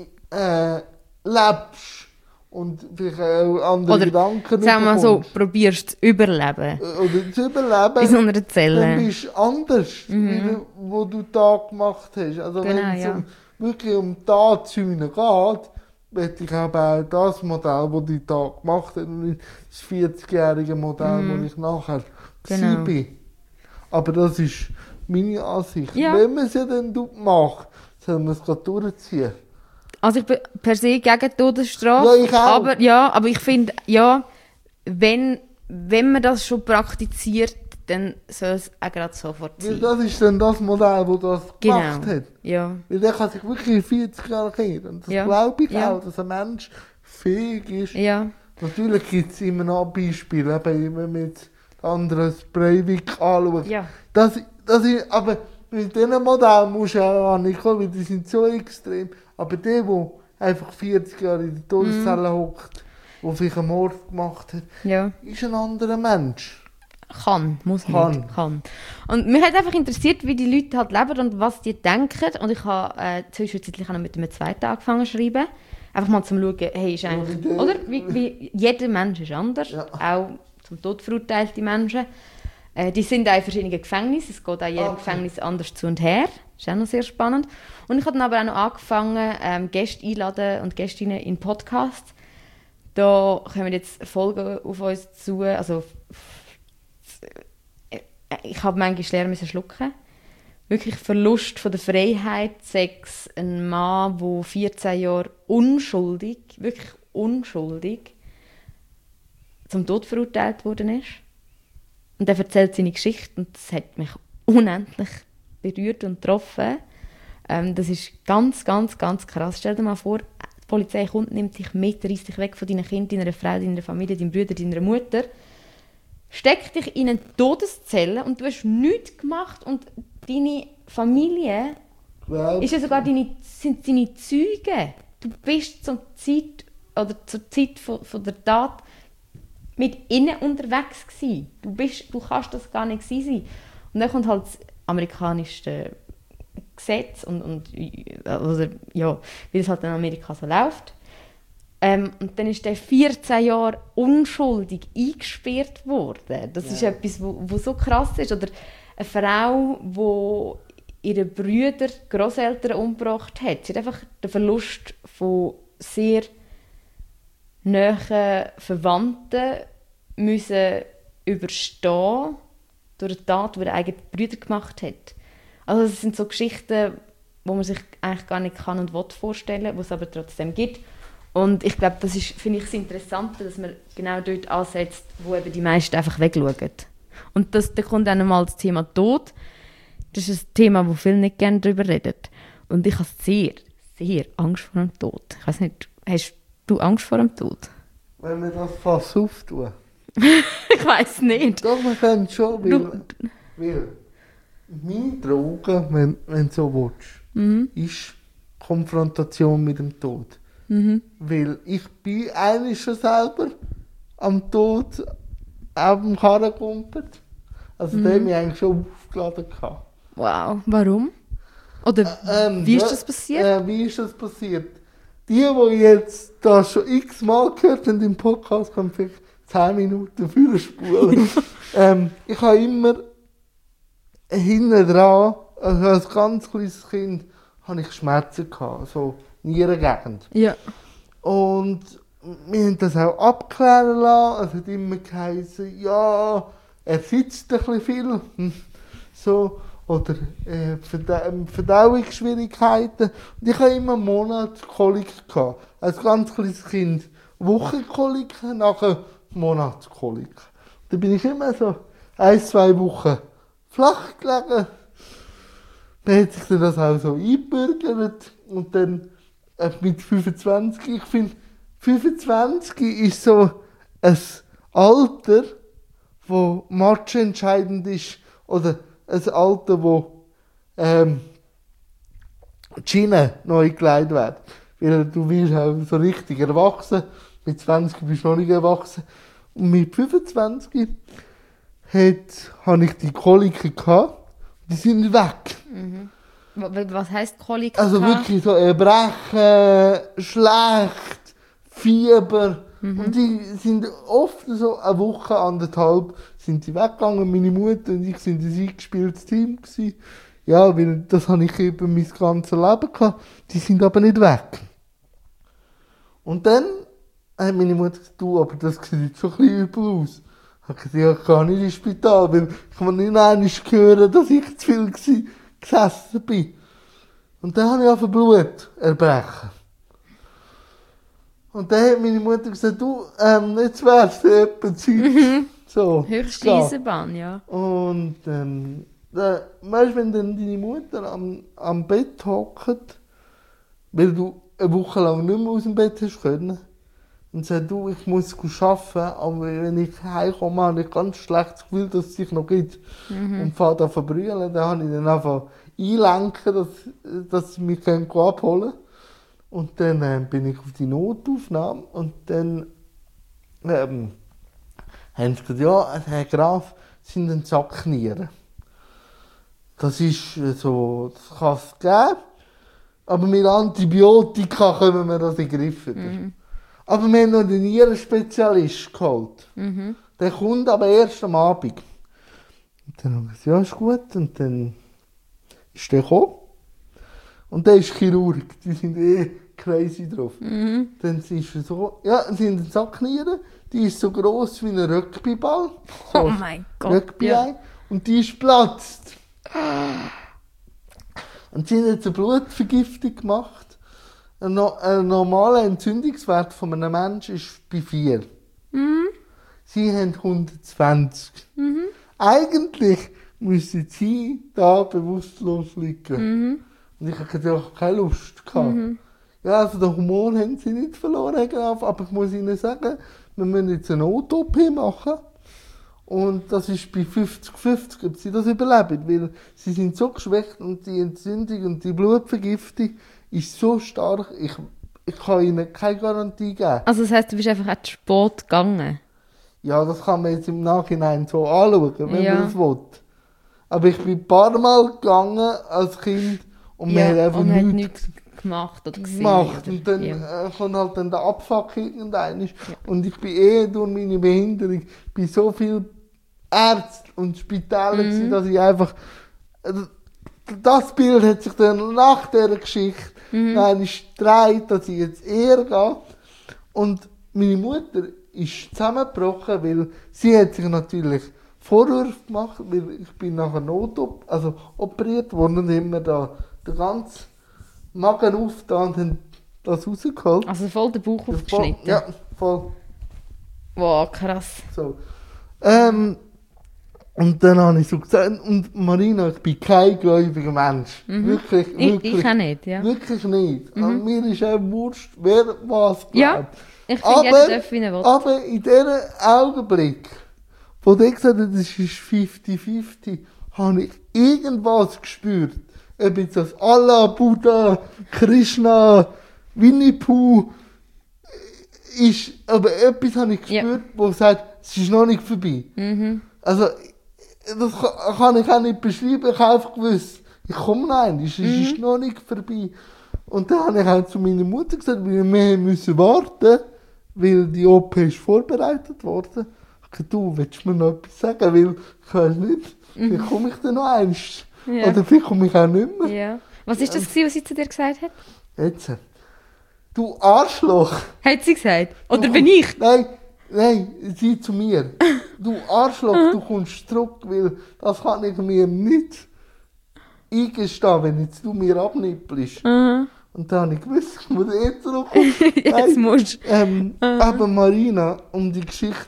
äh, lebst und vielleicht auch andere Oder Gedanken sagen wir mal so, bekommst, probierst zu überleben. oder zu überleben, In so einer dann Zelle. bist du anders, wie du, wo du Tag gemacht hast. Also Genau, wenn es ja. um, wirklich um Tatzüne geht, möchte ich aber auch das Modell, das die Tag gemacht hat, und nicht das vierzigjährige Modell, Mhm. wo ich nachher Genau. bin. Aber das ist meine Ansicht. Ja. Wenn man es ja dann macht, soll man es gerade durchziehen. Also ich bin per se gegen Todesstrafe. Ja, ich auch. Aber, ja, aber ich finde, ja, wenn, wenn man das schon praktiziert, dann soll es auch gerade sofort Weil sein. das ist dann das Modell, das das Genau. gemacht hat. Ja. Weil der kann sich wirklich in vierzig Jahren kehren. Und das Ja. glaube ich Ja. auch, dass ein Mensch fähig ist. Ja. Natürlich gibt es immer noch Beispiele, eben, wenn man jetzt anderes Breivik anschaut. Ja. Das, das ist, aber mit diesen Modellen musst du auch ankommen, weil die sind so extrem. Aber der, der einfach vierzig Jahre in der Todeszelle hockt, der vielleicht einen Mord gemacht hat, Ja. ist ein anderer Mensch. Kann, muss Kann. nicht. Kann. Und mich hat einfach interessiert, wie die Leute halt leben und was die denken. Und ich habe äh, zwischenzeitlich auch noch mit einem zweiten angefangen zu schreiben. Einfach mal zum schauen, hey, ist eigentlich... Ja, wie der- Oder? Wie, wie, jeder Mensch ist anders. Ja. Auch zum Tod verurteilte Menschen. Äh, die sind auch in verschiedenen Gefängnissen. Es geht auch in jedem Okay. Gefängnis anders zu und her. Das ist auch noch sehr spannend. Und ich habe dann aber auch noch angefangen, ähm, Gäste einladen und Gästinnen in Podcasts. Da kommen jetzt Folgen auf uns zu. Also, ich habe manchmal lernen müssen schlucken. Wirklich Verlust von der Freiheit, Sex, ein Mann, der vierzehn Jahre unschuldig, wirklich unschuldig, zum Tod verurteilt worden ist. Und er erzählt seine Geschichte und das hat mich unendlich berührt und getroffen. Ähm, das ist ganz, ganz, ganz krass. Stell dir mal vor, die Polizei kommt, nimmt dich mit, reißt dich weg von deinen Kindern, deiner Frau, deiner Familie, deinem Bruder, deiner Mutter, steckt dich in eine Todeszelle und du hast nichts gemacht und deine Familie Glaub, ist ja sogar deine, sind deine Zeugen. Du bist zur Zeit, oder zur Zeit von, von der Tat mit ihnen unterwegs gewesen. Du, bist, du kannst das gar nicht gewesen sein. Und dann kommt halt das amerikanische Gesetz und, und also, ja, wie das halt in Amerika so läuft. Ähm, und dann ist der vierzehn Jahre unschuldig eingesperrt worden. Das ist Ja. etwas, wo, wo so krass ist. Oder eine Frau, die ihre Brüder, Grosseltern umgebracht hat. Sie hat einfach den Verlust von sehr nahen Verwandten müssen überstehen durch eine Tat, die ihre eigenen Brüder gemacht hat. Also das sind so Geschichten, wo man sich eigentlich gar nicht kann und will vorstellen, die es aber trotzdem gibt. Und ich glaube, das ist, finde ich, das Interessante, dass man genau dort ansetzt, wo eben die meisten einfach wegschauen. Und das, da kommt dann einmal das Thema Tod. Das ist ein Thema, wo viele nicht gerne darüber reden. Und ich habe sehr, sehr Angst vor dem Tod. Ich weiß nicht, hast du Angst vor dem Tod? wenn wir das fast auftun. Ich weiß nicht. Doch, wir können schon, weil, Du, weil meine Droge, wenn, wenn du so willst, mhm, ist Konfrontation mit dem Tod. mhm, Weil ich bin eigentlich schon selber am Tod auf dem Karren gekumpelt. Also Mhm. den habe ich eigentlich schon aufgeladen. Gehabt. wow, warum? Oder Ähm, wie ist ja, das passiert? Äh, wie ist das passiert? Die, die jetzt das schon x-mal gehört haben im Podcast, können vielleicht zehn Minuten vorspulen. ähm, ich habe immer hinten dran, also als ganz kleines Kind, hatte ich Schmerzen gehabt, so Nierengegend. Ja. Und wir haben das auch abklären lassen. Es hat immer geheißen, ja, er sitzt ein bisschen viel. Hm, so. Oder äh, Verde Verdauungsschwierigkeiten. Und ich hatte immer einen Monat Kolik gehabt, als ganz kleines Kind. Wochenkoliken, nachher Monatskoliken. Da bin ich immer so ein, zwei Wochen flach gelegen. Dann hat sich dann das auch so eingebürgert. Und dann äh, mit fünfundzwanzig, ich finde, fünfundzwanzig ist so ein Alter, wo matchentscheidend ist, oder ein Alter, wo ähm, die Schiene neu gelegt wird. Weil du wirst auch so richtig erwachsen. Mit zwanzig bist du noch nicht erwachsen. Und mit fünfundzwanzig hat, habe ich die Koliken gehabt. Die sind weg. Mhm. Was heisst Kolik? Also wirklich so Erbrechen, schlecht, Fieber. Mhm. Und die sind oft so eine Woche, anderthalb sind die weggegangen. Meine Mutter und ich sind ein eingespieltes Team gewesen. Ja, weil das habe ich eben mein ganzes Leben gehabt. Die sind aber nicht weg. Und dann hat meine Mutter gesagt, du, aber das sieht jetzt so ein bisschen übel aus. Ich habe gesagt, ja, ich kann nicht ins Spital, weil ich kann nicht einmal hören, dass ich zu viel gewesen, gesessen bin. Und dann habe ich auf Blut erbrechen. Und dann hat meine Mutter gesagt, du, ähm, jetzt wär's etwa Zeit. Mhm. So, höchste Eisenbahn, ja. Und ähm, da, weißt du, wenn dann deine Mutter am, am Bett hockt, weil du eine Woche lang nicht mehr aus dem Bett hast können, und sagt, du, ich muss arbeiten, aber wenn ich heimkomme, habe ich ein ganz schlechtes Gefühl, dass es sich noch gibt. Mhm. Und fahre da verbrüllen, dann habe ich dann einfach einlenken, dass, dass sie mich abholen können. Und dann äh, bin ich auf die Notaufnahme und dann ähm, haben sie gesagt, ja, Herr Graf, Sie sind ein Sacknieren. Das ist äh, so, das kann es geben, aber mit Antibiotika können wir das in den Griff. Mhm. Aber wir haben noch den Nierenspezialist geholt. Mhm. Der kommt aber erst am Abend. Und dann haben wir gesagt, ja, ist gut. Und dann ist der gekommen. Und der ist Chirurg. Die sind eh crazy drauf. Mhm. Dann ist er so, ja, sie haben eine Sackniere. Die ist so gross wie ein Rugbyball. So oh mein Gott. Rugby ja. Und die ist geplatzt. Und sie haben jetzt eine Blutvergiftung gemacht. Ein, no- ein normaler Entzündungswert von einem Menschen ist bei vier. Mhm. Sie haben hundertzwanzig. Mhm. Eigentlich müssen sie da bewusstlos liegen. Mhm. Und ich hatte auch keine Lust gehabt. Mhm. Ja, also den Humor haben sie nicht verloren, aber ich muss ihnen sagen, wir müssen jetzt eine O P machen. Und das ist bei fünfzig fünfzig, ob sie das überleben, weil sie sind so geschwächt und die Entzündung und die Blutvergiftung ist so stark, ich, ich kann ihnen keine Garantie geben. Also das heisst, du bist einfach auch zu spät gegangen? Ja, das kann man jetzt im Nachhinein so anschauen, wenn ja. man das will. Aber ich bin ein paar Mal gegangen als Kind und ja, man hat einfach und nichts, hat nichts gemacht oder gesehen. Gemacht. Oder, und dann ja. äh, kommt halt dann der Abfuck irgendein. Ja. Und ich bin eh durch meine Behinderung bei so vielen Ärzten und Spitälern, mhm. dass ich einfach... Äh, das Bild hat sich dann nach dieser Geschichte mhm. einmal gedreht, dass ich jetzt eher gehe. Und meine Mutter ist zusammengebrochen, weil sie hat sich natürlich Vorwürfe gemacht, weil ich bin nachher notop, also operiert worden und haben mir da den ganzen Magen aufgetan und haben das rausgeholt. Also voll den Bauch aufgeschnitten? Ja, voll. Wow, krass. So. Ähm, Und dann habe ich so gesagt, und Marina, ich bin kein gläubiger Mensch. Mhm. Wirklich, wirklich. Ich, ich auch nicht, ja. Wirklich nicht. Mhm. Also, mir ist auch wurscht, wer was glaubt. Ja, ich finde, jeder darf, wie er will. Aber in diesem Augenblick, wo der gesagt hat, das ist fünfzig fünfzig, habe ich irgendwas gespürt. Ob jetzt das Allah, Buddha, Krishna, Winnie Pooh ist, aber etwas habe ich gespürt, ja. wo sagt, es ist noch nicht vorbei. Mhm. Also, das kann ich auch nicht beschreiben. Ich habe einfach gewusst, ich komme rein, es mhm. ist noch nicht vorbei. Und dann habe ich auch zu meiner Mutter gesagt, wir müssen warten, weil die O P ist vorbereitet worden. Ich habe gesagt, du, willst du mir noch etwas sagen? Weil ich weiß nicht, mhm. vielleicht komme ich dann noch eins. Ja. Oder vielleicht komme ich auch nicht mehr. Ja. Was war das, was sie zu dir gesagt hat? Jetzt. Du Arschloch. Hat sie gesagt? Oder du bin ich? Nein. Nein, sie zu mir. Du Arschloch, du kommst zurück, weil das kann ich mir nicht eingestehen, wenn jetzt du mir abnippelst. Mhm. Und dann habe ich gewusst, ich muss eh zurückkommen. Jetzt musst du. Ähm, aber Marina, um die Geschichte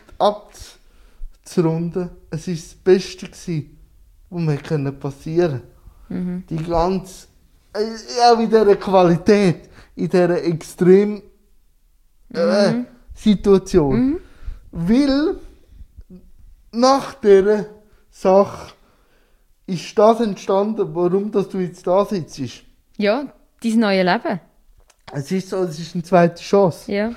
abzurunden, es war das Beste gewesen, was mir passieren konnte. Mhm. Die ganze, äh, auch in dieser Qualität, in dieser extrem äh, Mhm. Situation. Mhm. Weil nach dieser Sache ist das entstanden, warum dass du jetzt da sitzt. Ja, dein neues Leben. Es ist so, es ist eine zweite Chance. Ja.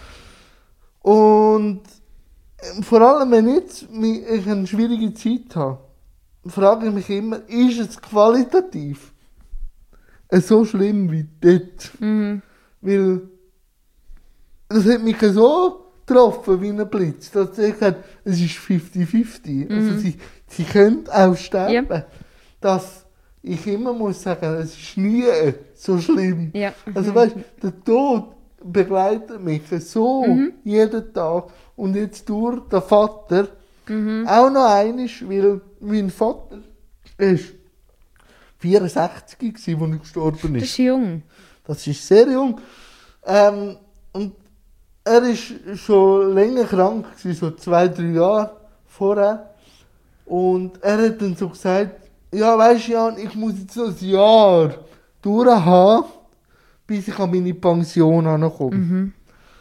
Und ähm, vor allem, wenn jetzt mi- ich eine schwierige Zeit habe, frage ich mich immer, ist es qualitativ äh, so schlimm wie dort? Mhm. Weil das hat mich so getroffen wie ein Blitz, dass ich gesagt es ist fünfzig fünfzig. Mhm. Also sie, sie können auch sterben. Dass ich immer muss sagen, es ist nie so schlimm. Ja. Also weißt, der Tod begleitet mich so Mhm. jeden Tag. Und jetzt durch den Vater Mhm. auch noch einiges, weil mein Vater ist vierundsechzig gewesen, als er gestorben Das ist. ist jung. Das ist sehr jung. Ähm, und er ist schon länger krank gewesen, so zwei, drei Jahre vorher. Und er hat dann so gesagt, ja, weisst du, Jan, ich muss jetzt noch ein Jahr durchhaben, bis ich an meine Pension ankomme. Mhm.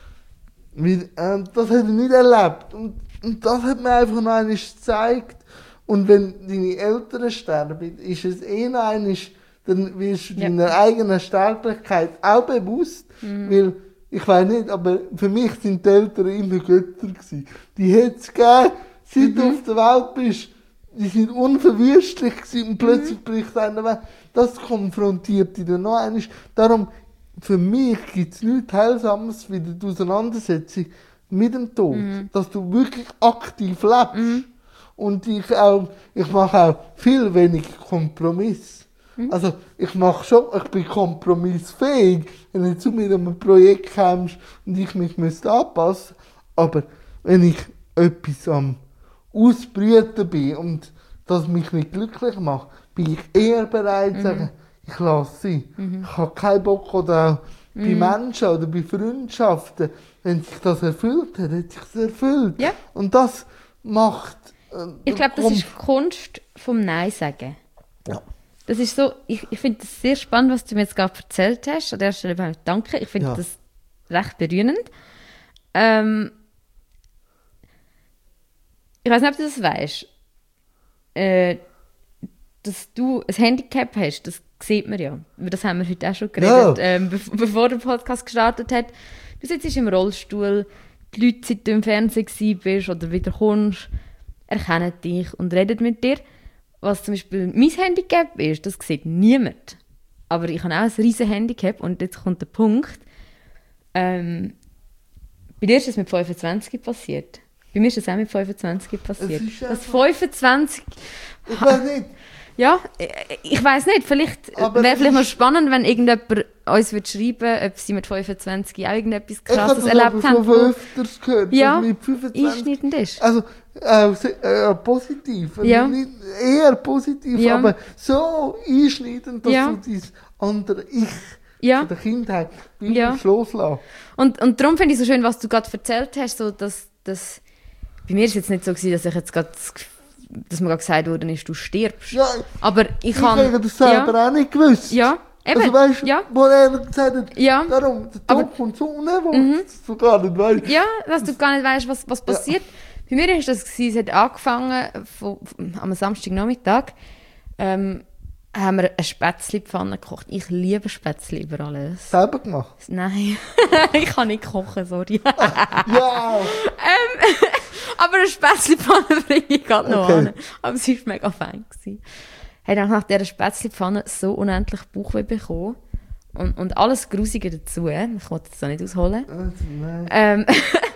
Weil, äh, das hat er nicht erlebt. Und, und das hat mir einfach noch einmal gezeigt. Und wenn deine Eltern sterben, ist es eh noch einmal, dann wirst du Ja. deiner eigenen Sterblichkeit auch bewusst. Mhm. Weil, ich weiß nicht, aber für mich sind die Eltern immer Götter gewesen. Die hätte es gegeben, seit Mhm. du auf der Welt bist. Die sind unverwüstlich gewesen und plötzlich Mhm. bricht einer weg. Das konfrontiert dich dann noch einmal. Darum, für mich gibt es nichts Heilsames wie die Auseinandersetzung mit dem Tod. Mhm. Dass du wirklich aktiv lebst. Mhm. Und ich auch, ich mache auch viel weniger Kompromiss. Mhm. Also, ich mache schon, ich bin kompromissfähig, wenn du zu mir in einem Projekt kommst und ich mich müsste anpassen. Aber wenn ich etwas am Ausbrüten bin und das mich nicht glücklich macht, bin ich eher bereit zu sagen, ich lasse sie. Ich habe keinen Bock oder auch bei Menschen oder bei Freundschaften, wenn sich das erfüllt hat, hat sich es erfüllt. Ja. Und das macht... äh, Ich glaube, das kommt- ist die Kunst vom Nein sagen. Ja. Das ist so, ich, ich finde das sehr spannend, was du mir jetzt gerade erzählt hast. An der Stelle mal danke. Ich finde Ja. das recht berührend. Ähm, ich weiß nicht, ob du das weißt. Äh, dass du ein Handicap hast, das sieht man ja. Über das haben wir heute auch schon geredet, Ja. ähm, bev- bevor der Podcast gestartet hat. Du sitzt im Rollstuhl, die Leute, seit du im Fernsehen gewesen bist oder wieder kommst, erkennen dich und reden mit dir. Was zum Beispiel mein Handicap ist, das sieht niemand. Aber ich habe auch ein riesen Handicap und jetzt kommt der Punkt. Ähm, bei dir ist das mit fünfundzwanzig passiert. Bei mir ist das auch mit fünfundzwanzig passiert. Es ist Das einfach- fünfundzwanzig... Ich weiß nicht. Ja, ich, ich weiß nicht. Vielleicht Aber wäre es vielleicht mal ist- spannend, wenn irgendjemand uns würde schreiben, ob sie mit fünfundzwanzig auch irgendetwas Ich habe Krasses das erlebt aber haben. schon öfters gehört, Ja, dass mit fünfundzwanzig... einschneidend ist. Also, äh, se- äh, positiv. Also Ja. nicht, eher positiv, Ja. aber so einschneidend, dass Ja. du dein andere Ich Ja. von der Kindheit Ja. willst loslassen. Und, und darum finde ich so schön, was du gerade erzählt hast, so dass, dass bei mir ist es jetzt nicht so gewesen, dass ich jetzt gerade das Gef- dass mir gerade gesagt wurde, ist, du stirbst. Ja, Aber ich ich kann... habe das selber ja, auch nicht gewusst. ja, eben. Also weißt du, ja, wo er gesagt hat, Ja. darum, der Aber- Tod kommt so unerwartet, dass du gar nicht weißt. ja, dass du gar nicht weißt, was, was passiert. Bei mir ist das gewesen, es hat angefangen von, von, am Samstagnachmittag, ähm, haben wir eine Spätzlepfanne gekocht. Ich liebe Spätzle über alles. Selber gemacht. Nein, ich kann nicht kochen, sorry. Ja, Aber eine Spätzlepfanne bringe ich gerade noch Okay. an. Aber sie war mega fein. gewesen. Hey, dann nach dieser Spätzlepfanne so unendlich Bauchweh bekommen. Und, und alles Grusige dazu. Ich wollte das nicht ausholen. also, nein. Ähm,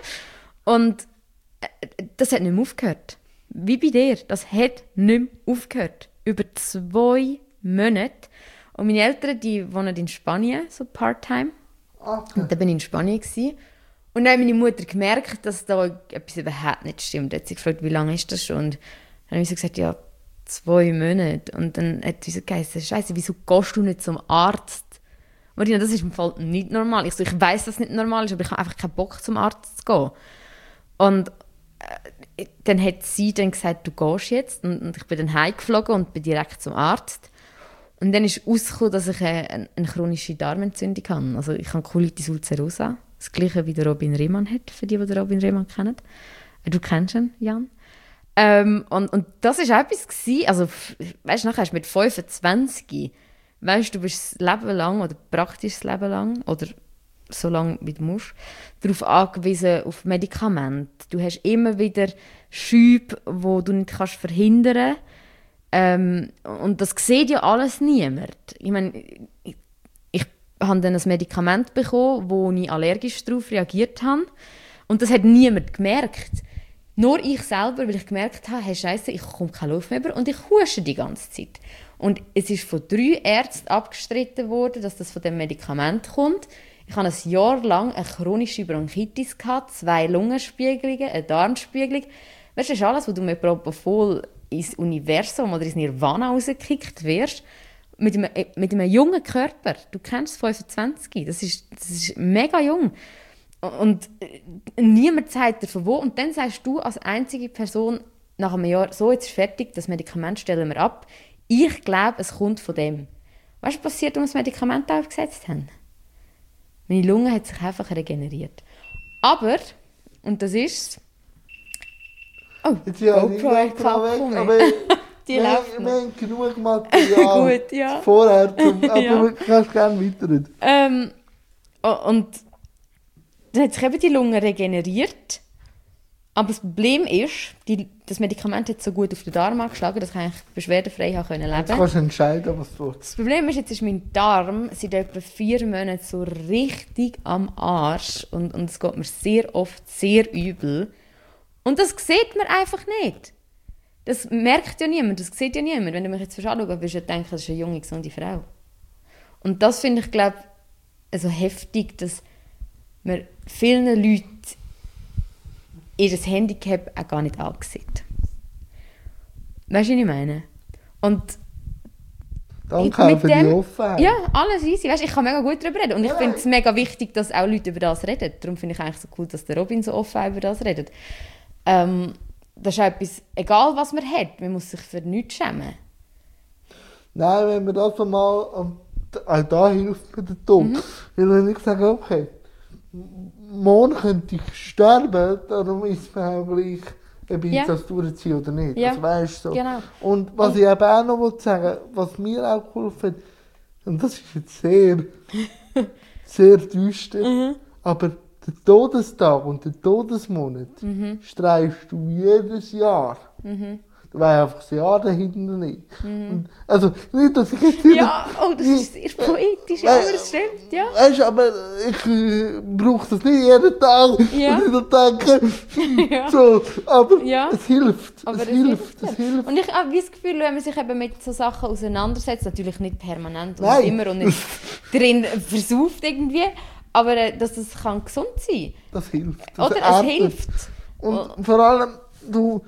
und äh, das hat nicht mehr aufgehört. Wie bei dir. Das hat nicht mehr aufgehört. Über zwei Monate. Und meine Eltern, die wohnen in Spanien, so Part-Time. Okay. Und dann bin ich in Spanien. Gewesen. Und dann hat meine Mutter gemerkt, dass da etwas überhaupt nicht stimmt. Dann hat sie gefragt, wie lange ist das schon? Und dann habe ich so gesagt, ja, zwei Monate. Und dann hat sie so geheißen, Scheiße, wieso gehst du nicht zum Arzt Marina, das ist im Fall nicht normal. Ich, so, ich weiss, dass es nicht normal ist, aber ich habe einfach keinen Bock, zum Arzt zu gehen. Und äh, dann hat sie dann gesagt, du gehst jetzt. Und, und ich bin dann heimgeflogen und bin direkt zum Arzt. Und dann ist herausgekommen, dass ich eine, eine chronische Darmentzündung habe. Also ich habe Colitis ulcerosa. Das gleiche wie der Robin Rehmann hat, für die, die den Robin Rehmann kennen. Du kennst ihn, Jan. Ähm, und, und das war etwas, gewesen, also weißt du, nachher hast du mit fünfundzwanzig, weißt du, bist das Leben lang, oder praktisch das Leben lang, oder so lange wie du musst, darauf angewiesen, auf Medikamente. Du hast immer wieder Schübe, die du nicht kannst verhindern kannst. Ähm, und das sieht ja alles niemand. Ich meine, ich, ich habe dann ein Medikament bekommen, wo ich allergisch darauf reagiert habe. Und das hat niemand gemerkt. Nur ich selber, weil ich gemerkt habe, hey Scheiße, ich komme keine Luft mehr über und ich huste die ganze Zeit. Und es ist von drei Ärzten abgestritten worden, dass das von dem Medikament kommt. Ich hatte ein Jahr lang eine chronische Bronchitis gehabt, zwei Lungenspiegelungen, eine Darmspiegelung. Weißt du, das ist alles, wo du mit Propofol ins Universum oder ins Nirvana rausgekickt wirst. Mit einem, mit einem jungen Körper. Du kennst fünfundzwanzig. Das ist, das ist mega jung. Und niemand sagt dir von wo. Und dann sagst du als einzige Person nach einem Jahr, so, jetzt ist fertig, das Medikament stellen wir ab. Ich glaube, es kommt von dem. Weißt du, was passiert, als wir das Medikament aufgesetzt haben? Meine Lunge hat sich einfach regeneriert. Aber, und das ist oh, ja, GoPro hat weg, aber die wir, läuft wir haben genug Material Gut, ja. vorher, zum, aber Ja. du kannst gerne weiter. Ähm, und dann hat sich eben die Lunge regeneriert. Aber das Problem ist, die, das Medikament hat so gut auf den Darm angeschlagen, dass ich eigentlich beschwerdefrei leben konnte. Jetzt kannst du entscheiden, was du willst. Das Problem ist, jetzt ist mein Darm seit etwa vier Monaten so richtig am Arsch. Und, und es geht mir sehr oft sehr übel. Und das sieht man einfach nicht. Das merkt ja niemand, das sieht ja niemand. Wenn du mich jetzt anschaust, wirst du ja denken, das ist eine junge, gesunde Frau. Und das finde ich, glaube ich, so heftig, dass man vielen Leuten ihr Handicap auch gar nicht angesehen. Weißt du, was ich meine? Und danke auch für die Offenheit. Ja, alles easy. Weißt, ich kann mega gut darüber reden. Und ich Ja. finde es mega wichtig, dass auch Leute über das reden. Darum finde ich eigentlich so cool, dass der Robin so offen über das redet. Ähm, das ist etwas, egal was man hat, man muss sich für nichts schämen. Nein, wenn wir das einmal, auch da hilft mir der Tod. Mhm. Weil wenn ich sage, okay, morgen könnte ich sterben, darum ist mir auch gleich, ob ich Ja. das durchziehe oder nicht. Ja. Also, weißt du, so. Genau. Und was ich eben auch noch will sagen, was mir auch geholfen hat, und das ist jetzt sehr, sehr düster, Mhm. aber der Todestag und der Todesmonat Mhm. streichst du jedes Jahr. Mhm. Da war einfach das Jahr dahinter nicht. Und, also, nicht, dass ich jetzt wieder... Ja, oh, das ist sehr poetisch, aber es stimmt, ja. Weißt du, aber ich äh, brauche das nicht jeden Tag. Ja. Und ich denke, Ja. so, aber Ja. es hilft. Aber es es hilft. hilft. Es hilft. Und ich habe das Gefühl, wenn man sich eben mit so Sachen auseinandersetzt, natürlich nicht permanent und Nein. immer und nicht drin versauft irgendwie, aber äh, dass es kann gesund sein Das hilft. Das Oder es erdet. hilft. Und vor allem, du,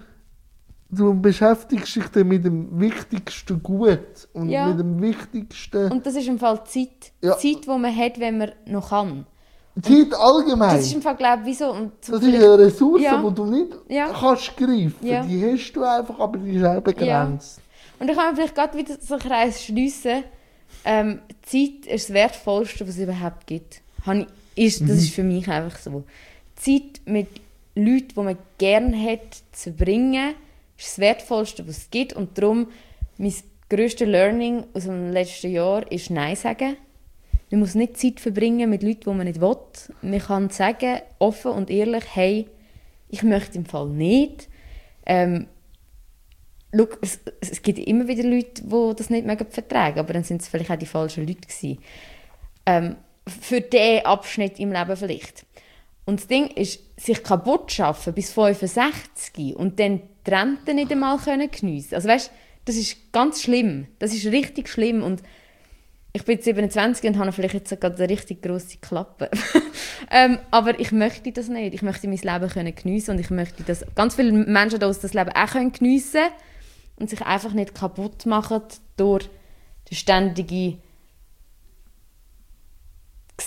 du beschäftigst dich dann mit dem wichtigsten Gut und Ja. mit dem wichtigsten... Und das ist im Fall Zeit. Ja. Zeit, die man hat, wenn man noch kann. Zeit allgemein. Das ist im Fall, glaube ich, wie so... Und so Das ist vielleicht- eine Ressource, Ja. die du nicht Ja. kannst greifen. Ja. Die hast du einfach, aber die ist auch begrenzt. Und ich kann vielleicht gerade wieder so einen Kreis schliessen. Ähm, Zeit ist das Wertvollste, was es überhaupt gibt. Habe ich- Ist, das ist für mich einfach so. Zeit mit Leuten, die man gerne hat, zu bringen, ist das Wertvollste, was es gibt. Und darum, mein grösstes Learning aus dem letzten Jahr ist Nein sagen. Man muss nicht Zeit verbringen mit Leuten, die man nicht will. Man kann sagen, offen und ehrlich, hey, ich möchte im Fall nicht. Ähm, schau, es, es gibt immer wieder Leute, die das nicht mögen vertragen, aber dann sind es vielleicht auch die falschen Leute gewesen. Ähm, für diesen Abschnitt im Leben vielleicht. Und das Ding ist, sich kaputt schaffen bis fünfundsechzig und dann die Rente nicht einmal können geniessen. Also weißt, das ist ganz schlimm. Das ist richtig schlimm. Und ich bin jetzt siebenundzwanzig und habe vielleicht jetzt gerade eine richtig grosse Klappe. ähm, aber ich möchte das nicht. Ich möchte mein Leben können geniessen und ich möchte, dass ganz viele Menschen das Leben auch können geniessen und sich einfach nicht kaputt machen durch die ständige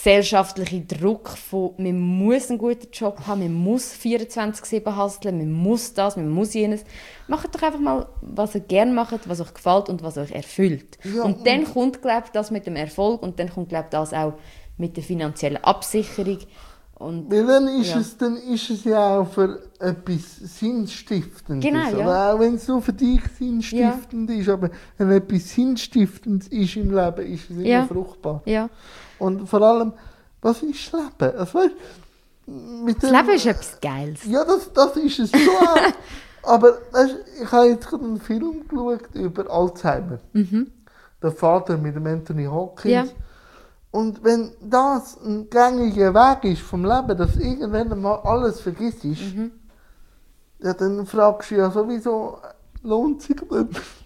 gesellschaftliche Druck von, man muss einen guten Job haben, man muss vierundzwanzig sieben hustlen, man muss das, man muss jenes. Macht doch einfach mal, was ihr gerne macht, was euch gefällt und was euch erfüllt. Ja, und dann kommt, glaube ich, das mit dem Erfolg und dann kommt, glaube ich, das auch mit der finanziellen Absicherung. Und, Weil dann ist, ja. es, dann ist es ja auch für etwas Sinnstiftendes. Genau, ja. Oder auch wenn es nur für dich sinnstiftend ja. ist, aber wenn etwas Sinnstiftendes ist im Leben, ist es immer ja. fruchtbar. Ja. Und vor allem, was ist das Leben? Also, weißt, mit das dem, Leben ist etwas Geiles. Ja, das, das ist es schon auch. Aber weißt, ich habe jetzt gerade einen Film geschaut über Alzheimer. Mhm. Der Vater mit dem Anthony Hopkins. Ja. Und wenn das ein gängiger Weg ist vom Leben, dass irgendwann mal alles vergisst ist, mhm. ja, dann fragst du ja sowieso, lohnt sich denn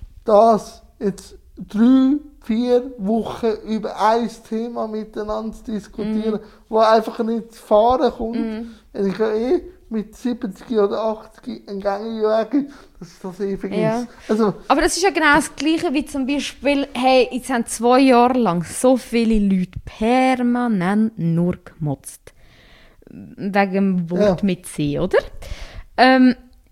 das jetzt drei, vier Wochen über ein Thema miteinander zu diskutieren, mhm. wo einfach nicht zu fahren kommt, mhm. wenn ich ja eh mit siebzig oder achtzig einen gängigen Weg gibt, dass ich das eh vergesse. Ja. Also, aber das ist ja genau das Gleiche wie zum Beispiel, hey, jetzt haben zwei Jahre lang so viele Leute permanent nur gemotzt. Wegen dem Wort ja. mit C, oder? Ähm,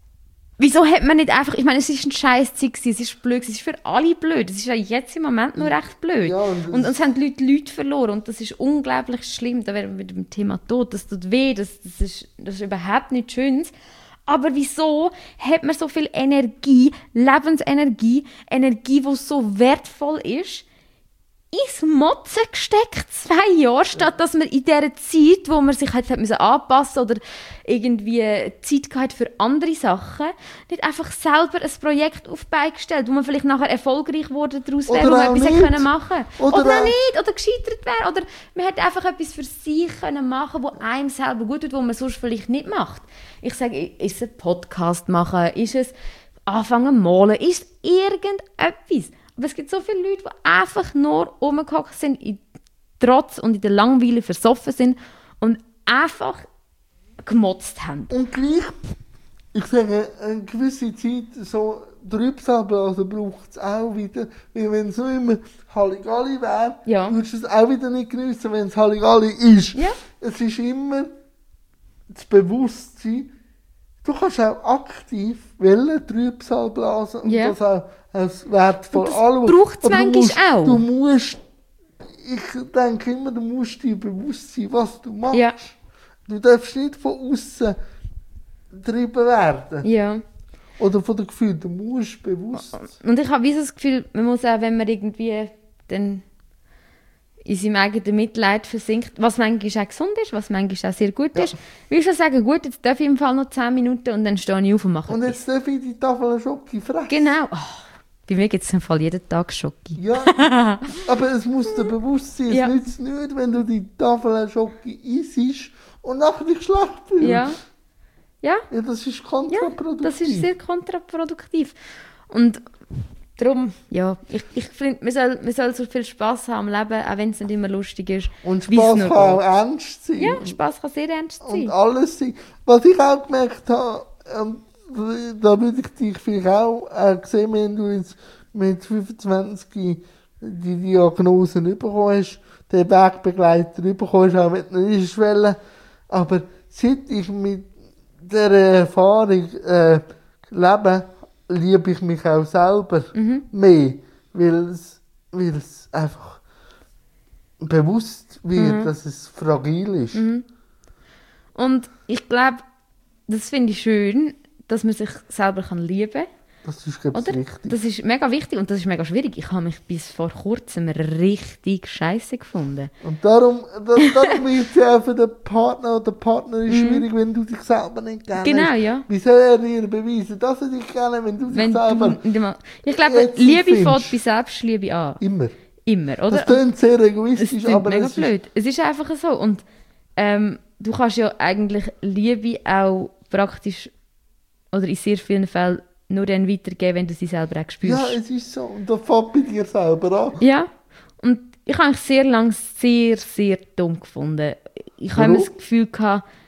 wieso hat man nicht einfach, ich meine, es ist ein Scheiß-Zeit, es ist blöd, es ist für alle blöd, es ist ja jetzt im Moment noch recht blöd. Ja, und, und uns haben die Leute Leute verloren und das ist unglaublich schlimm, da wären wir mit dem Thema Tod, das tut weh, das, das, ist, das ist überhaupt nicht schön. Aber wieso hat man so viel Energie, Lebensenergie, Energie, die so wertvoll ist, ins Motzen gesteckt, zwei Jahre, statt dass man in dieser Zeit, wo man sich halt anpassen musste oder irgendwie Zeit hatte für andere Sachen, nicht einfach selber ein Projekt auf die Beine gestellt, wo man vielleicht nachher erfolgreich wurde daraus wäre, wo man etwas hätte machen können. Oder, oder auch nicht, oder gescheitert wäre. Oder man hätte einfach etwas für sich können machen, wo einem selber gut tut, wo man sonst vielleicht nicht macht. Ich sage, ist es ein Podcast machen, ist es anfangen malen, ist es irgendetwas. Aber es gibt so viele Leute, die einfach nur rumgehockt sind, in Trotz und in der Langweile versoffen sind und einfach gemotzt haben. Und gleich, ich sage, eine gewisse Zeit, so Trübsalblasen braucht es auch wieder. Weil wenn es so immer Halligalli wäre, ja. würdest du es auch wieder nicht geniessen, wenn es Halligalli ist. Ja. Es ist immer das Bewusstsein, du kannst auch aktiv wollen, Trübsal blasen und ja. das auch als wertvoll anschauen. Das braucht es manchmal auch. Du musst, ich denke immer, du musst dir bewusst sein, was du machst. Ja. Du darfst nicht von außen getrieben werden. Ja. Oder von dem Gefühl, du musst bewusst. Und ich habe wie so das Gefühl, man muss auch, wenn man irgendwie dann in seinem eigenen Mitleid versinkt, was manchmal auch gesund ist, was manchmal auch sehr gut ja. ist. Will ich schon sagen, gut, jetzt darf ich im Fall noch zehn Minuten und dann stehe ich auf und mache Und jetzt darf ich die Tafel Schoki fressen. Genau. Oh, bei mir gibt es im Fall jeden Tag Schoki. Ja, aber es muss dir bewusst sein, es ja. nützt nicht, wenn du die Tafel Schoki isst und nachher dich schlecht fühlst. Ja. Ja. Ja, das ist kontraproduktiv. Ja, das ist sehr kontraproduktiv. Und darum, ja, ich, ich finde, man soll, man soll so viel Spass haben am Leben, auch wenn es nicht immer lustig ist. Und Spass kann auch ernst sein. Ja, Spass kann sehr ernst sein. Und alles sein. Was ich auch gemerkt habe, ähm, da würde ich dich vielleicht auch äh, sehen, wenn du jetzt mit fünfundzwanzig die Diagnose bekommen hast, den Wegbegleiter bekommen hast, auch wenn du nicht wollen. Aber seit ich mit dieser Erfahrung äh, lebe, liebe ich mich auch selber mhm. mehr, weil es, weil es einfach bewusst wird, mhm. dass es fragil ist. Mhm. Und ich glaube, das finde ich schön, dass man sich selber kann lieben kann. Das ist, glaube ich, wichtig. Das ist mega wichtig und das ist mega schwierig. Ich habe mich bis vor kurzem richtig scheiße gefunden. Und darum, das, darum wird es ja für den Partner oder Partnerin mm. schwierig, wenn du dich selber nicht kennst. Genau, ja. Wie soll er dir beweisen, dass er dich kennt, wenn du dich wenn selber du, Ich glaube, Liebe fängt bei Selbstliebe an. Immer. Immer, oder? Das klingt sehr egoistisch, das aber mega es blöd. Ist... Es ist einfach so. Und ähm, du kannst ja eigentlich Liebe auch praktisch oder in sehr vielen Fällen nur dann weitergeben, wenn du sie selber auch spürst. Ja, es ist so. Und das fängt bei dir selber an. Ja. Und ich habe mich sehr lange sehr, sehr dumm gefunden. Ich habe immer das Gefühl gehabt,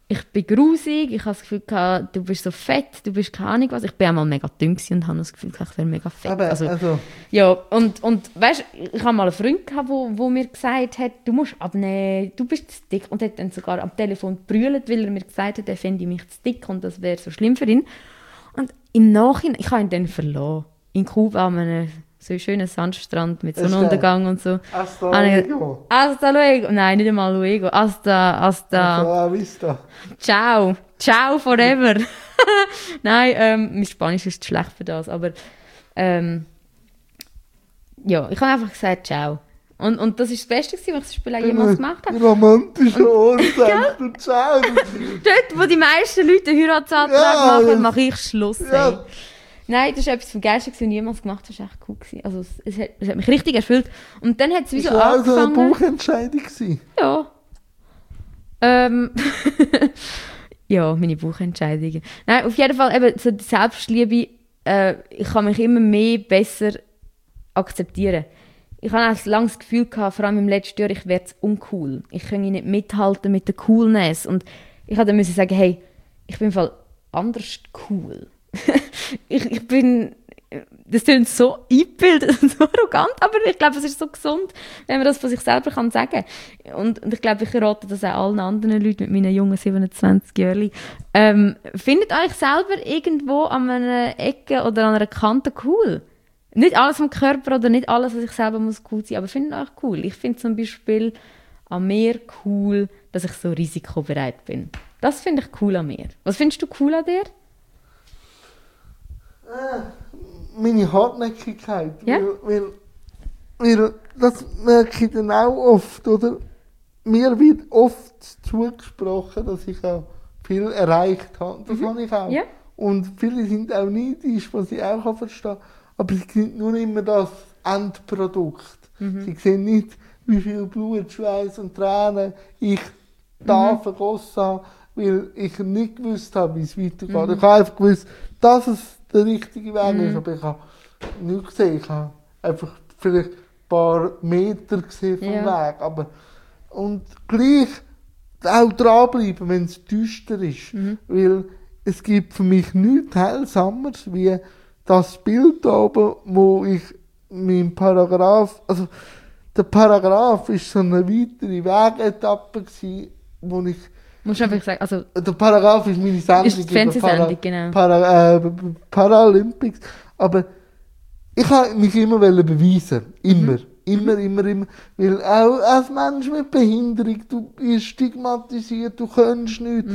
ich bin grusig, ich habe das Gefühl gehabt, du bist so fett, du bist keine Ahnung was. Ich bin einmal mega dünn und habe das Gefühl gehabt, ich wäre mega fett. Aber, also, also, ja, und, und weißt, ich habe mal einen Freund gehabt, wo, wo mir gesagt hat, du musst abnehmen, du bist zu dick. Und hat dann sogar am Telefon gebrüllt, weil er mir gesagt hat, er fände mich zu dick und das wäre so schlimm für ihn. Und im Nachhinein, ich habe ihn dann verloren. In Kuba an einem so schönen Sandstrand mit Sonnenuntergang und so. Hasta luego. Hasta luego. Nein, nicht einmal luego. Hasta, hasta. Hasta vista. Ciao. Ciao forever. Nein, ähm, mein Spanisch ist schlecht für das, aber ähm, ja, ich habe einfach gesagt Ciao. Und, und das war das Beste, was ich zum Beispiel auch jemals gemacht habe. Romantischer Ort, sagst du Ciao. Dort, wo die meisten Leute einen Heiratsantrag Ja, machen, das- mache ich Schluss. Ja. Ey. Nein, das war etwas vom Geilsten, was ich jemals gemacht habe. Das war echt cool gewesen. Also, es, es, hat, es hat mich richtig erfüllt. Und dann hat es wie so Das war auch so eine angefangen. Bauchentscheidung gewesen. Ja. Ähm. ja, meine Bauchentscheidungen. Nein, auf jeden Fall eben so die Selbstliebe. Äh, ich kann mich immer mehr besser akzeptieren. Ich habe auch lange das Gefühl gehabt, vor allem im letzten Jahr, ich werde uncool. Ich kann nicht mithalten mit der Coolness. Und ich musste dann sagen, hey, ich bin im Fall anders cool. ich, ich bin, das klingt so eingebildet und so arrogant, aber ich glaube, es ist so gesund, wenn man das von sich selber kann sagen kann. Und, und ich glaube, ich rate das auch allen anderen Leuten mit meinen jungen siebenundzwanzig Jahren. Ähm, findet euch selber irgendwo an einer Ecke oder an einer Kante cool? Nicht alles am Körper oder nicht alles, was ich selber muss cool sein, aber findet euch cool. Ich finde zum Beispiel an mir cool, dass ich so risikobereit bin. Das finde ich cool an mir. Was findest du cool an dir? Meine Hartnäckigkeit. Ja? Weil, weil, weil das merke ich dann auch oft, oder? Mir wird oft zugesprochen, dass ich auch viel erreicht habe. Das habe ich auch. Ja. Und viele sind auch neidisch, was ich auch kann verstehen. Aber sie sehen nur immer das Endprodukt. Sie sehen nicht, wie viel Blut, Schweiß und Tränen ich da vergossen habe, weil ich nicht gewusst habe, wie es weitergeht. Ich habe einfach gewusst, dass es der richtige Weg ist, aber ich habe nichts gesehen. Ich habe einfach vielleicht ein paar Meter gesehen vom Ja. Weg. Aber, und gleich auch dranbleiben, wenn es düster ist. Weil es gibt für mich nichts Heilsameres wie das Bild da oben, wo ich mein Paragraph, also der Paragraph ist so eine weitere Wegetappe gewesen, wo ich, Musst du einfach sagen, also der Paragraph ist meine Sendung, Ist die Fernsehsendung, über genau. Para, äh, Paralympics, aber ich wollte mich immer beweisen, immer, immer, immer, immer, weil auch als Mensch mit Behinderung, du bist stigmatisiert, du kannst nichts,